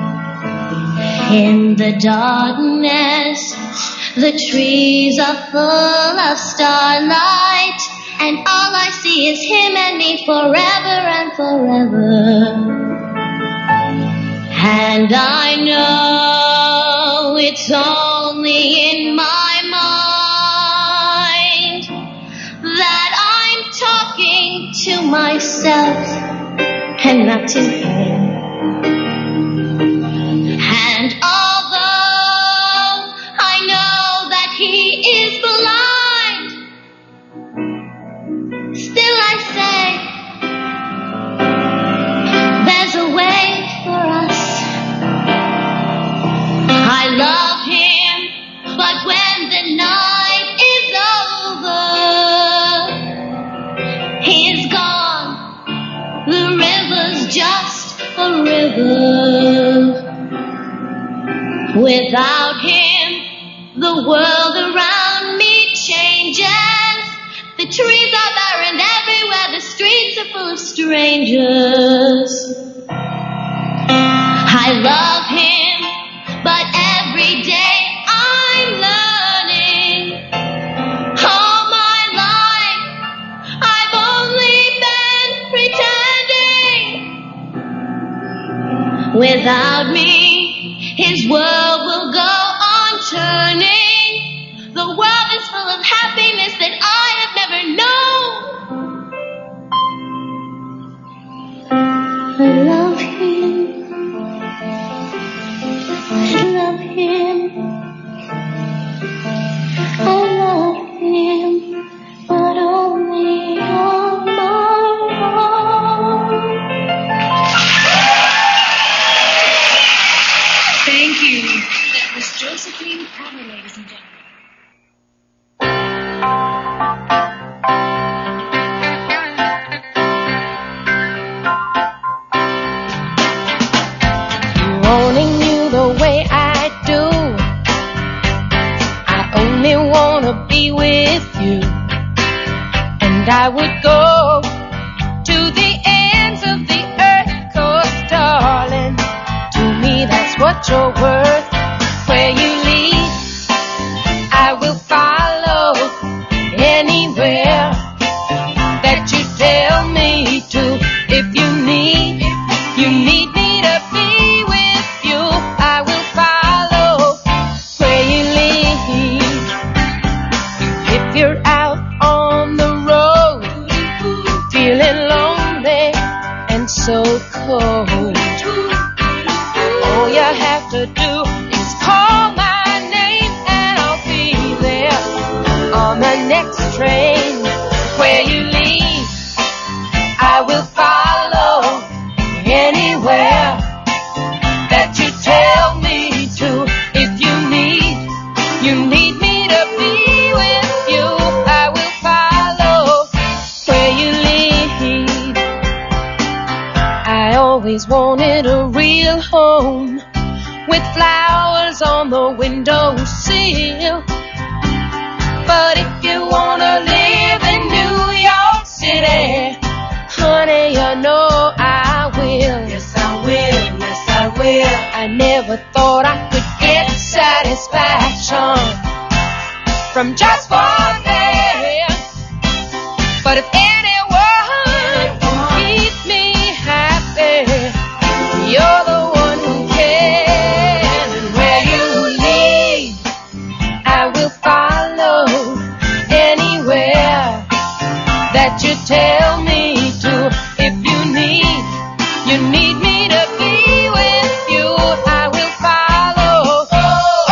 In the darkness, the trees are full of starlight, and all I see is him and me forever and forever. And I know it's only in my mind that I'm talking to myself and not to him. And although I know that he is blind, still I say there's a way for us. I love him, but when the night is over, he is gone. The river's just a river. Without him, the world around me changes. The trees are barren everywhere, the streets are full of strangers. I love him, but every day I'm learning. All my life, I've only been pretending. Without me, his world will go on turning. The world is full of happiness that I have never known. I love him. I love him. I love him, but only on my own. Thank you. That was Josephine Palmer, ladies and gentlemen. Wanting you the way I do, I only wanna be with you. And I would go to the ends of the earth, 'cause darling, to me that's what you're worth. Where you lead, I will follow. Anywhere that you tell me to. If you need, you need me to be with you, I will follow where you lead. If you're out on the road, feeling lonely and so cold, all you have to do is call my name and I'll be there on the next train. Where you lead, I will follow. Anywhere that you tell me to. If you need, you need me to be with you, I will follow where you lead. I always wanted a real home with flowers on the windowsill. But if you wanna live in New York City, honey, you know I will. Yes, I will. Yes, I will. I never thought I could get satisfaction from just one man. But if anyone can keep me happy, you're the one who can. And where you lead, I will follow. Anywhere that you tell me to. If you need, you need me to be with you, I will follow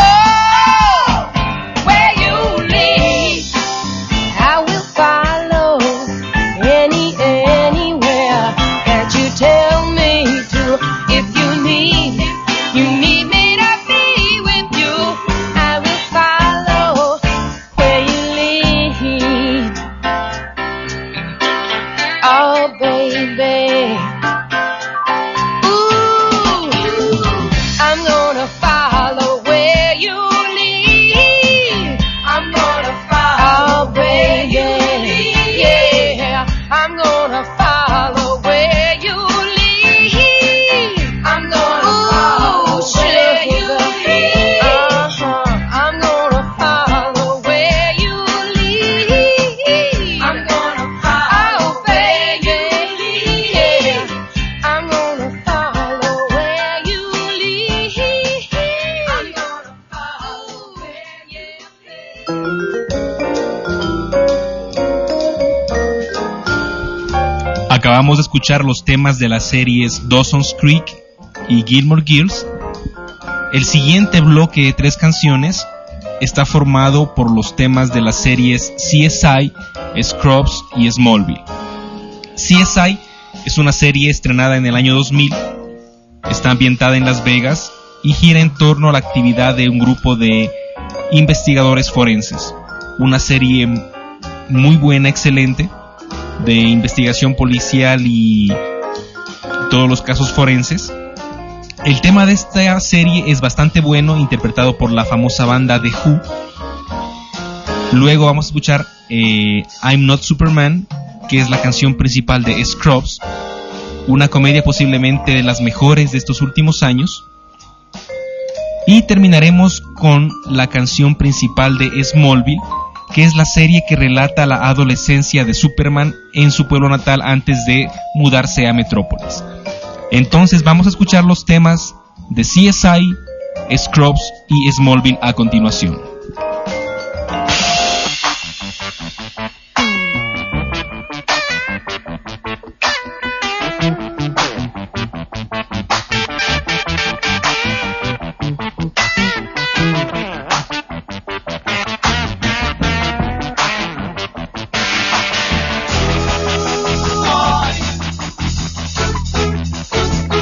Acabamos de escuchar los temas de las series Dawson's Creek y Gilmore Girls. El siguiente bloque de tres canciones está formado por los temas de las series C S I, Scrubs y Smallville. C S I es una serie estrenada en el año dos mil, está ambientada en Las Vegas y gira en torno a la actividad de un grupo de investigadores forenses. Una serie muy buena, excelente, de investigación policial y todos los casos forenses. El tema de esta serie es bastante bueno, interpretado por la famosa banda The Who. Luego vamos a escuchar eh, I'm Not Superman, que es la canción principal de Scrubs, una comedia posiblemente de las mejores de estos últimos años. Y terminaremos con la canción principal de Smallville, que es la serie que relata la adolescencia de Superman en su pueblo natal antes de mudarse a Metrópolis. Entonces vamos a escuchar los temas de C S I, Scrubs y Smallville a continuación.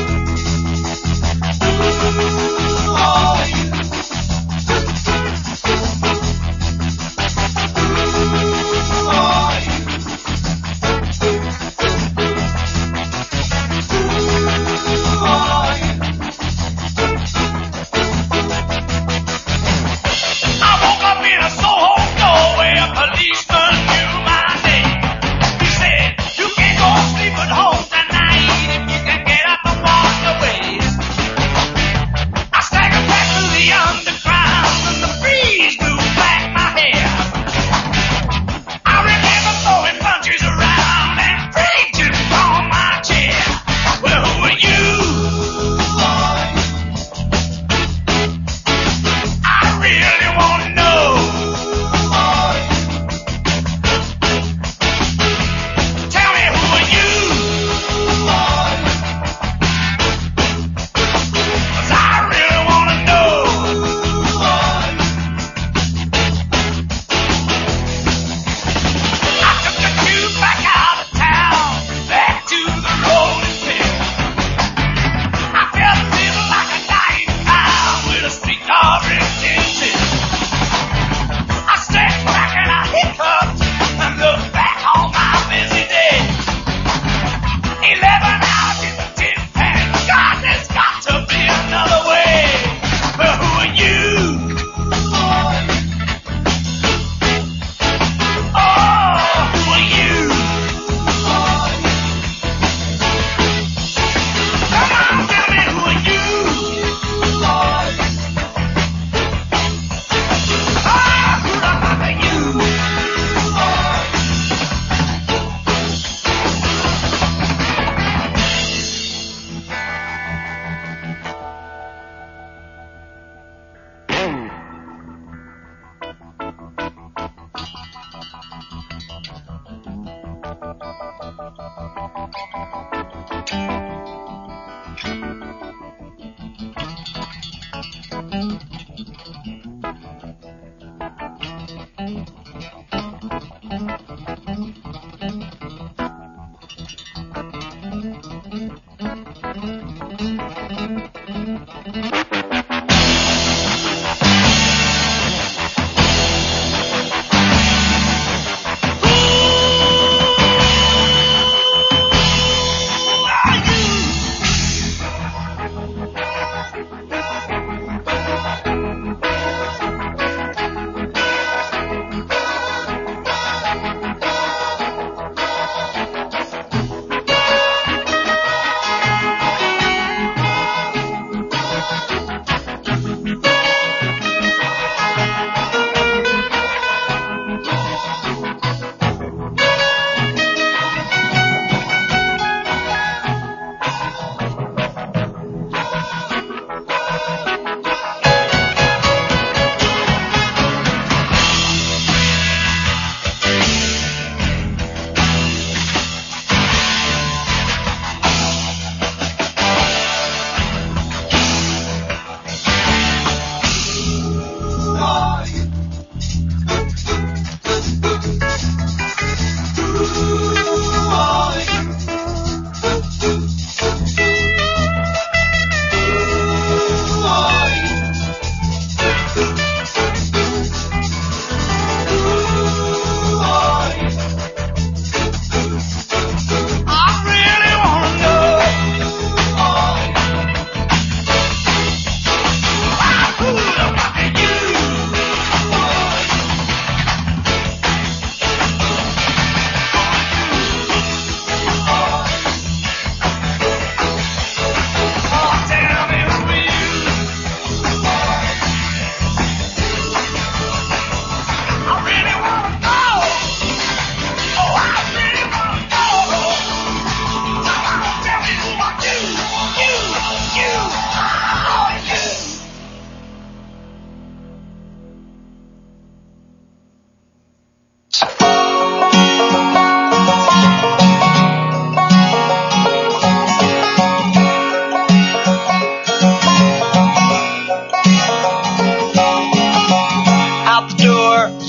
Oh,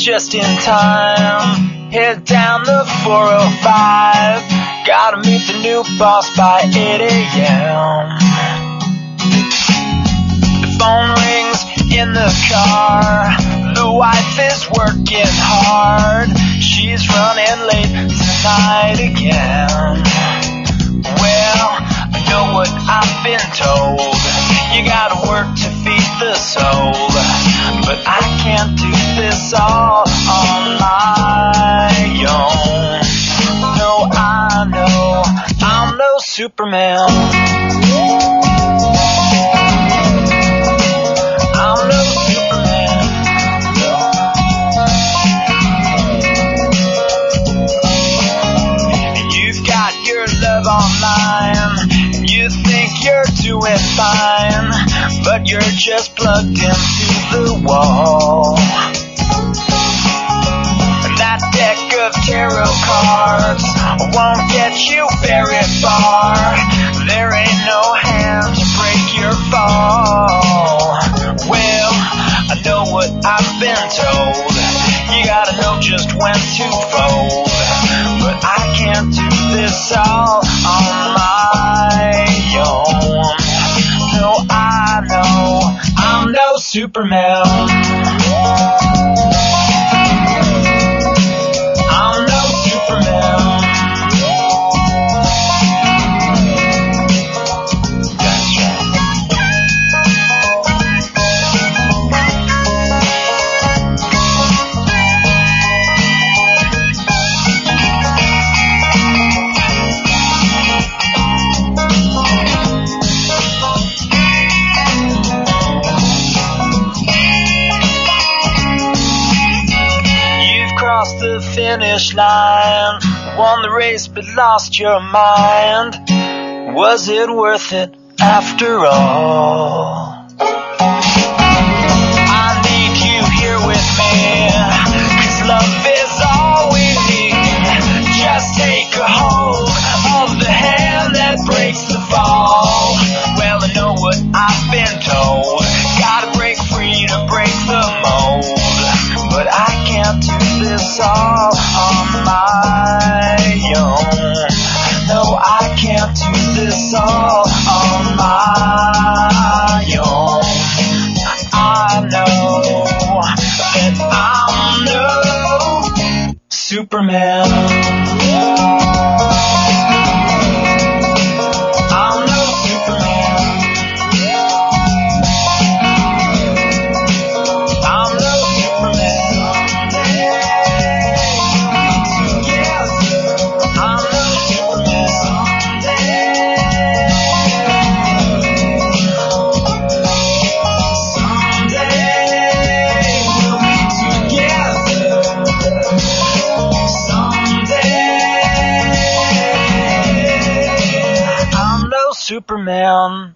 just in time. Head down the four oh five. Gotta meet the new boss by eight a.m. The phone rings in the car. The wife is working hard. She's running late tonight again. Well, I know what I've been told. You gotta work to feed the soul. But I can't do this all on my own. No, I know I'm no Superman. I'm no Superman. And you've got your love online, and you think you're doing fine, but you're just plugged into the wall. And that deck of tarot cards won't get you very far. There ain't no hand to break your fall. Well, I know what I've been told. You gotta know just when to fold. But I can't do this all on my own. No, I know I'm no Superman. I'm no Superman. That's right. The finish line, won the race but lost your mind. Was it worth it after all? I need you here with me, 'cause love is all we need. Just take a hold of the hand that breaks the fall. Well, I know what I've been told. Gotta break free to break the mold. But I can't do this all on my own. No, I can't do this all on my own. I know that I'm no Superman. I'm no Superman. I'm no Superman. Superman.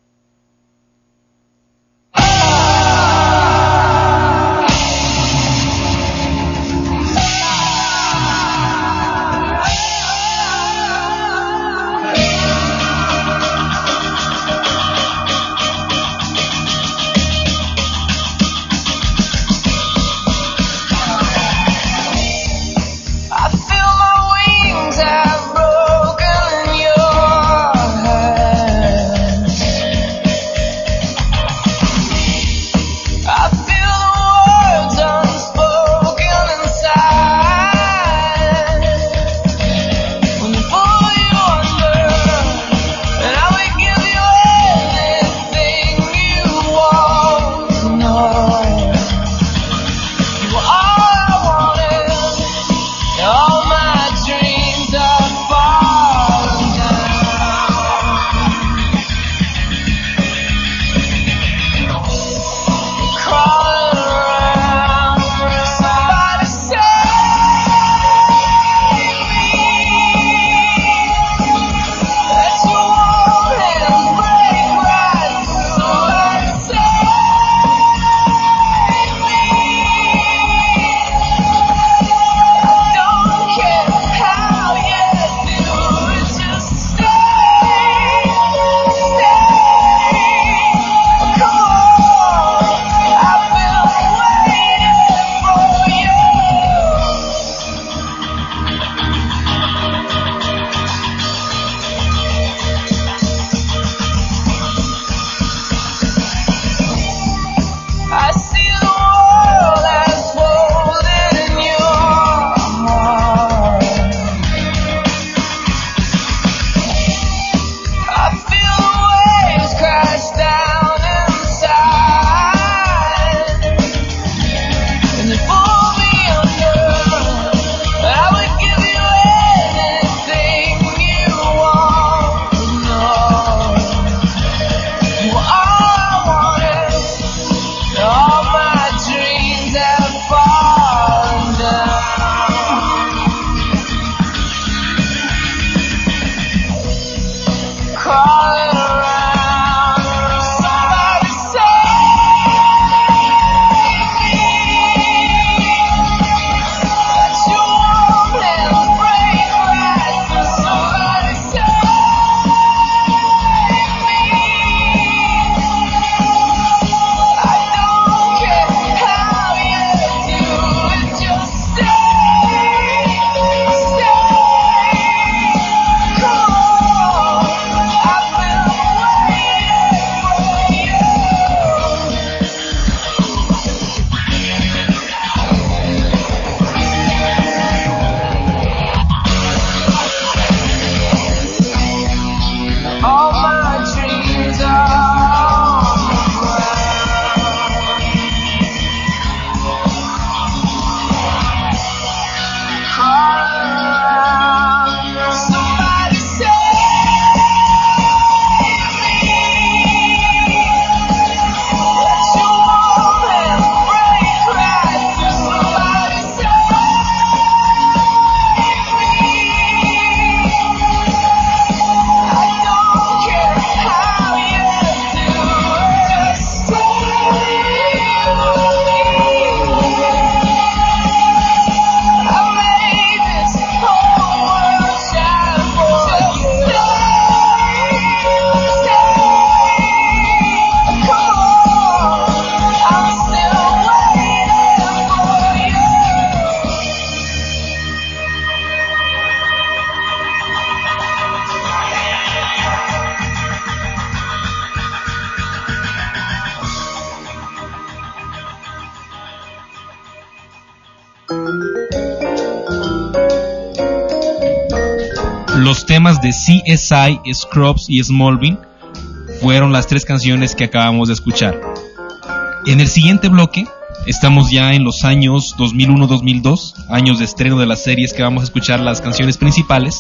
Los temas de C S I, Scrubs y Smallville fueron las tres canciones que acabamos de escuchar. En el siguiente bloque estamos ya en los años dos mil uno a dos mil dos, años de estreno de las series que vamos a escuchar las canciones principales.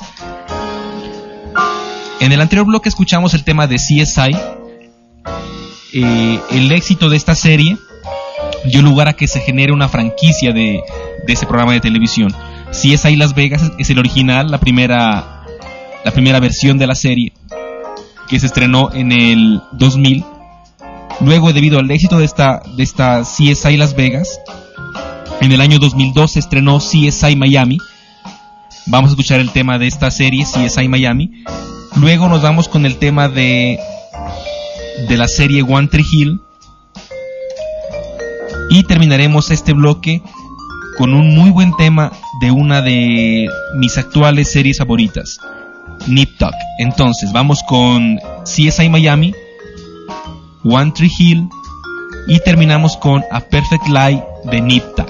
En el anterior bloque escuchamos el tema de C S I. Eh, el éxito de esta serie dio lugar a que se genere una franquicia de, de ese programa de televisión. C S I Las Vegas es el original, la primera la primera versión de la serie, que se estrenó en el dos mil. Luego, debido al éxito de esta, de esta C S I Las Vegas, en el año dos mil dos se estrenó C S I Miami. Vamos a escuchar el tema de esta serie, C S I Miami. Luego nos vamos con el tema de, de la serie One Tree Hill. Y terminaremos este bloque con un muy buen tema de una de mis actuales series favoritas, Nip Tuck. Entonces vamos con C S I Miami, One Tree Hill y terminamos con A Perfect Lie de Nip Tuck.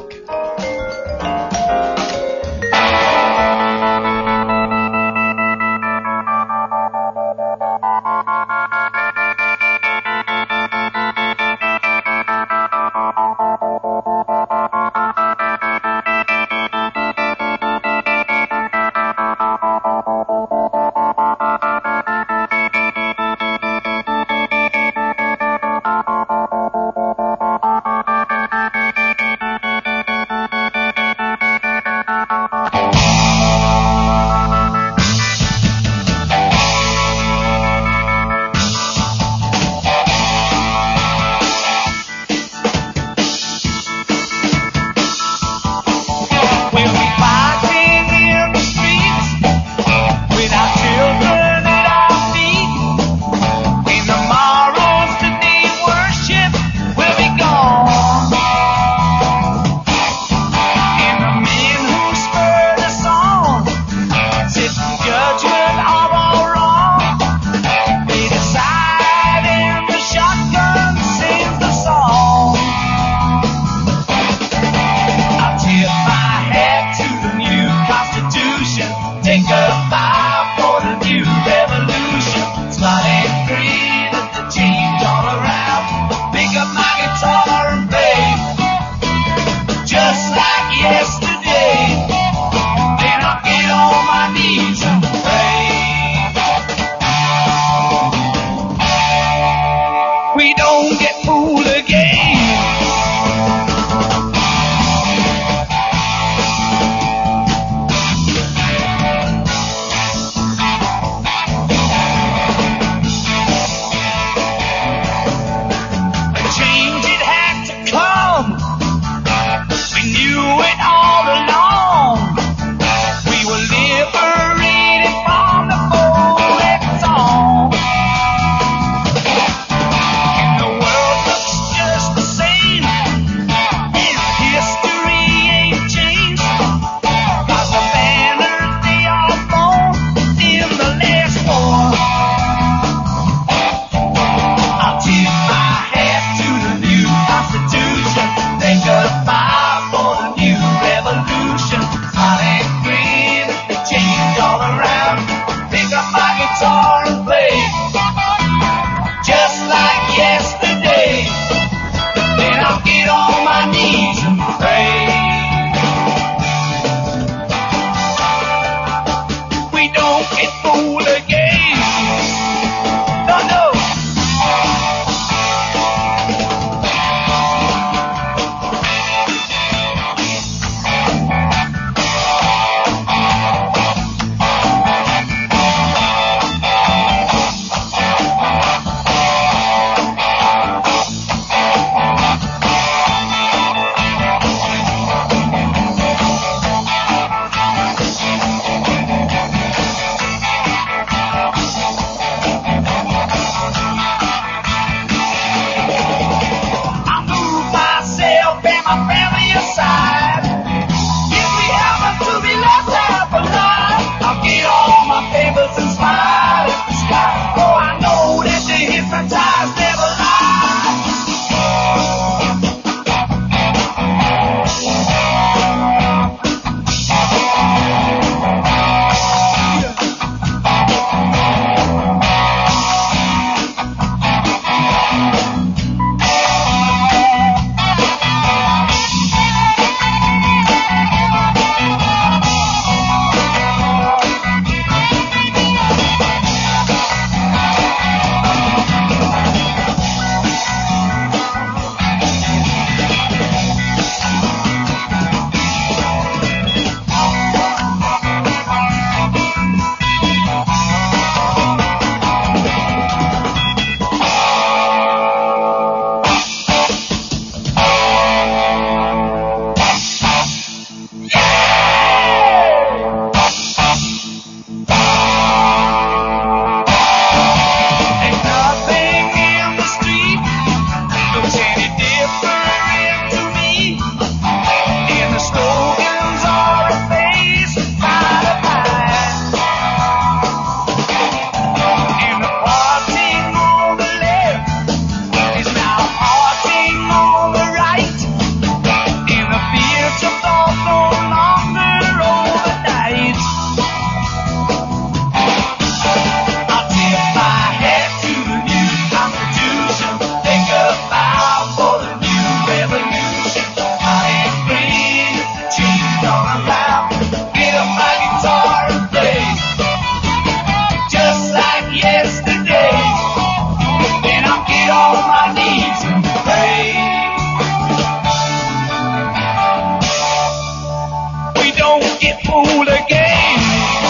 get fooled again.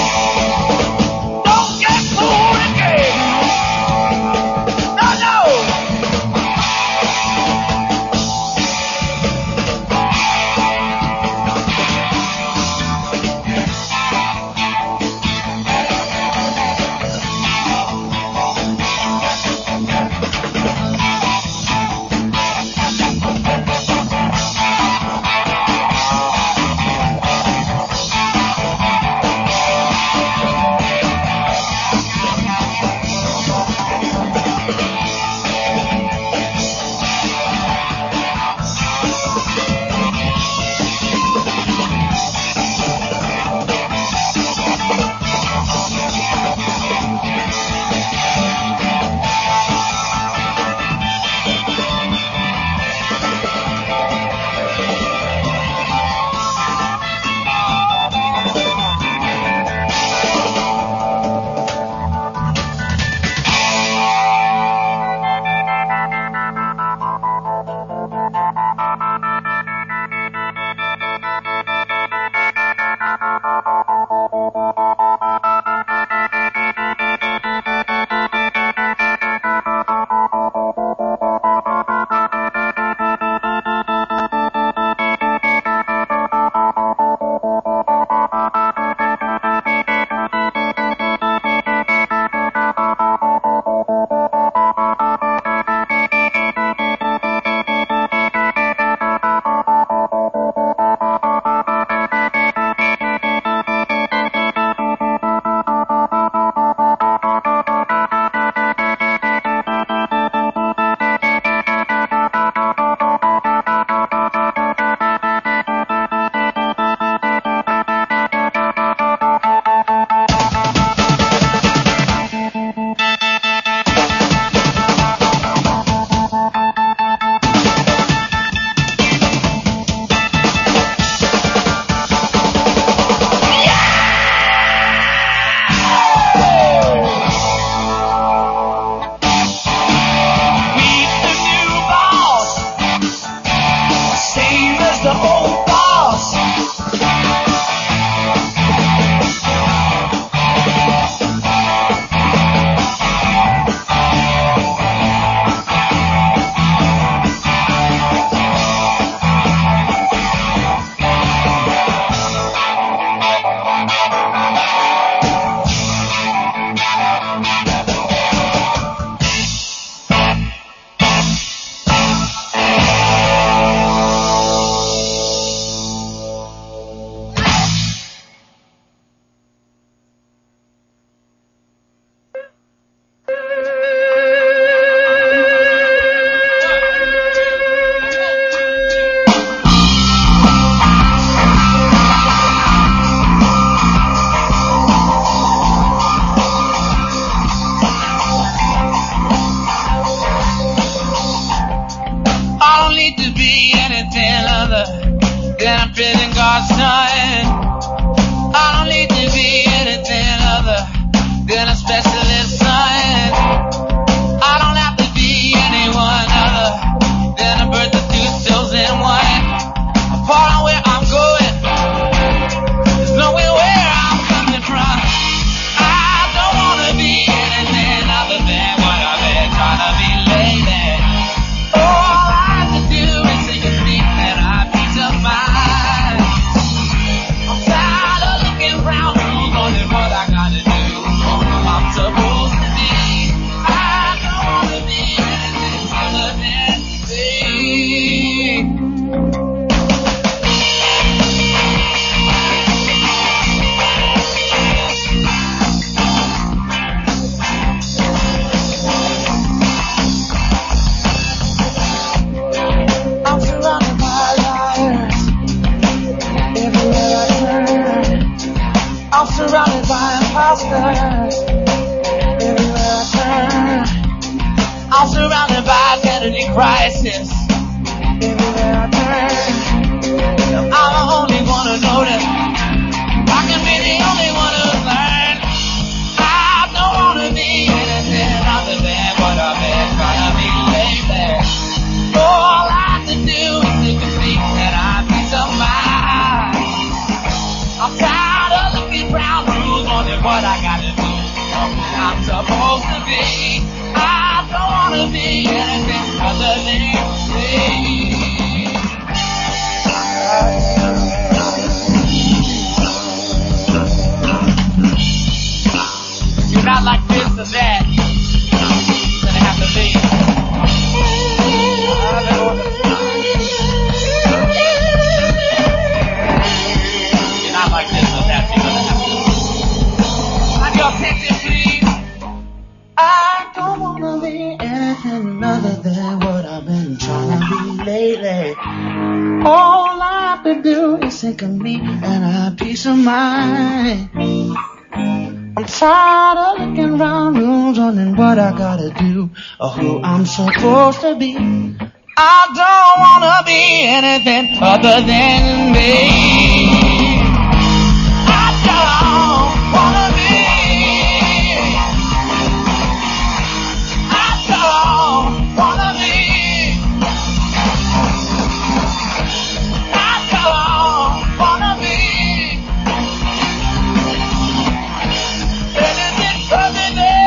Don't get fooled again. No, no. crisis. Everywhere I turn, I'm the only one to notice. I can be the only one to learn. I don't wanna be anything other than what I've been trying to be lately. All I have to do is take a peek at our peace of mind. I'm tired. to do is think of me and I have peace of mind. I'm tired of looking around rooms, wondering what I gotta do or who I'm supposed to be. I don't wanna be anything other than me. I don't wanna be. I don't wanna be. I don't wanna be. Anything other than.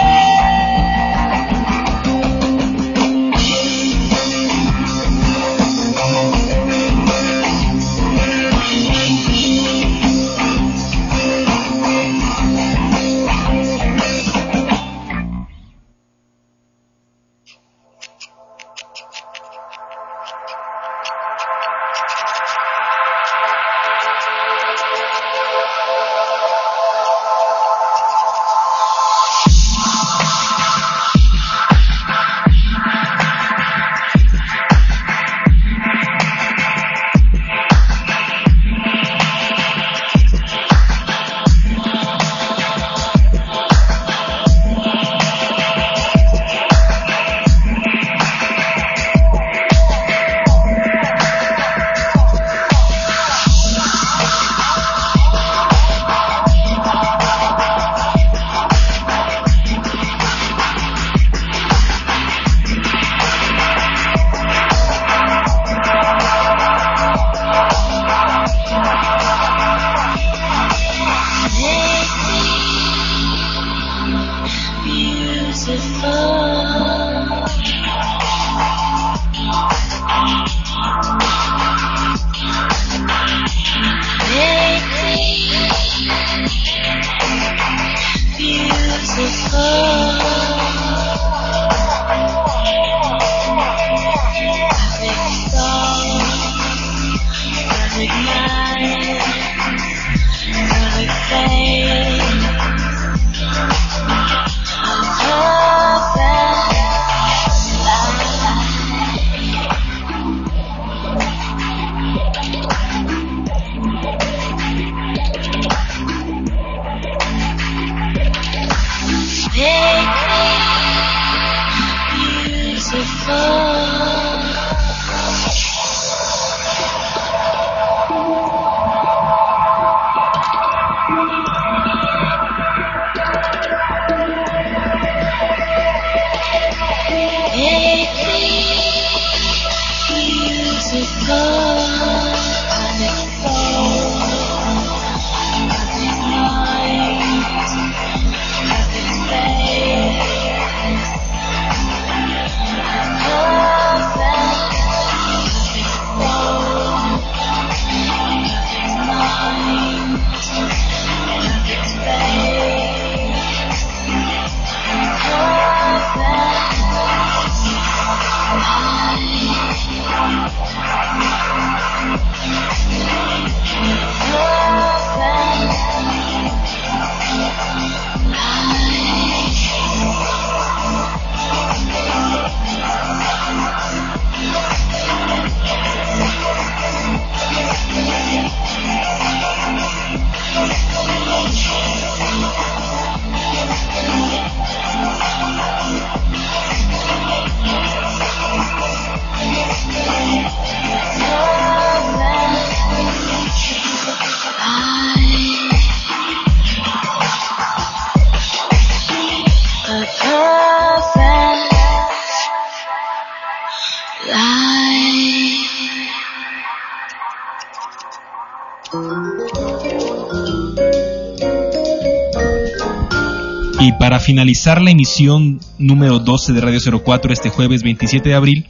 Y para finalizar la emisión número doce de Radio cero cuatro este jueves veintisiete de abril,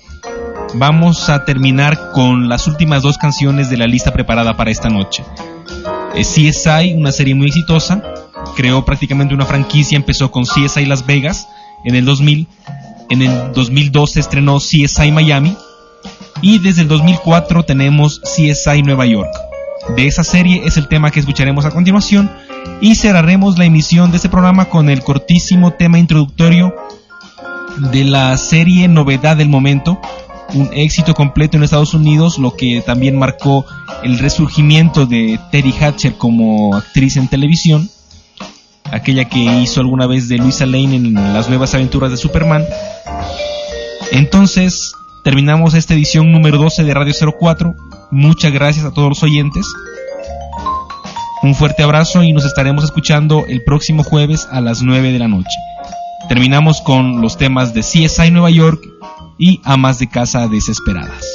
vamos a terminar con las últimas dos canciones de la lista preparada para esta noche. C S I, una serie muy exitosa, creó prácticamente una franquicia, empezó con C S I Las Vegas en el dos mil, en el dos mil doce estrenó C S I Miami y desde el dos mil cuatro tenemos C S I Nueva York. De esa serie es el tema que escucharemos a continuación y cerraremos la emisión de este programa con el cortísimo tema introductorio de la serie Novedad del Momento, un éxito completo en Estados Unidos, lo que también marcó el resurgimiento de Teri Hatcher como actriz en televisión, aquella que hizo alguna vez de Luisa Lane en Las Nuevas Aventuras de Superman. Entonces, terminamos esta edición número doce de Radio cero cuatro. Muchas gracias a todos los oyentes. Un fuerte abrazo y nos estaremos escuchando el próximo jueves a las nueve de la noche. Terminamos con los temas de C S I Nueva York y Amas de Casa Desesperadas.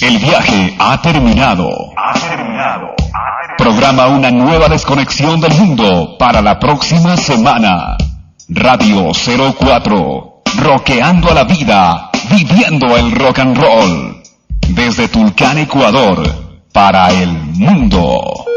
El viaje ha terminado. Ha terminado. Programa una nueva desconexión del mundo para la próxima semana. Radio cero cuatro, rockeando a la vida, viviendo el rock and roll. Desde Tulcán, Ecuador, para el mundo.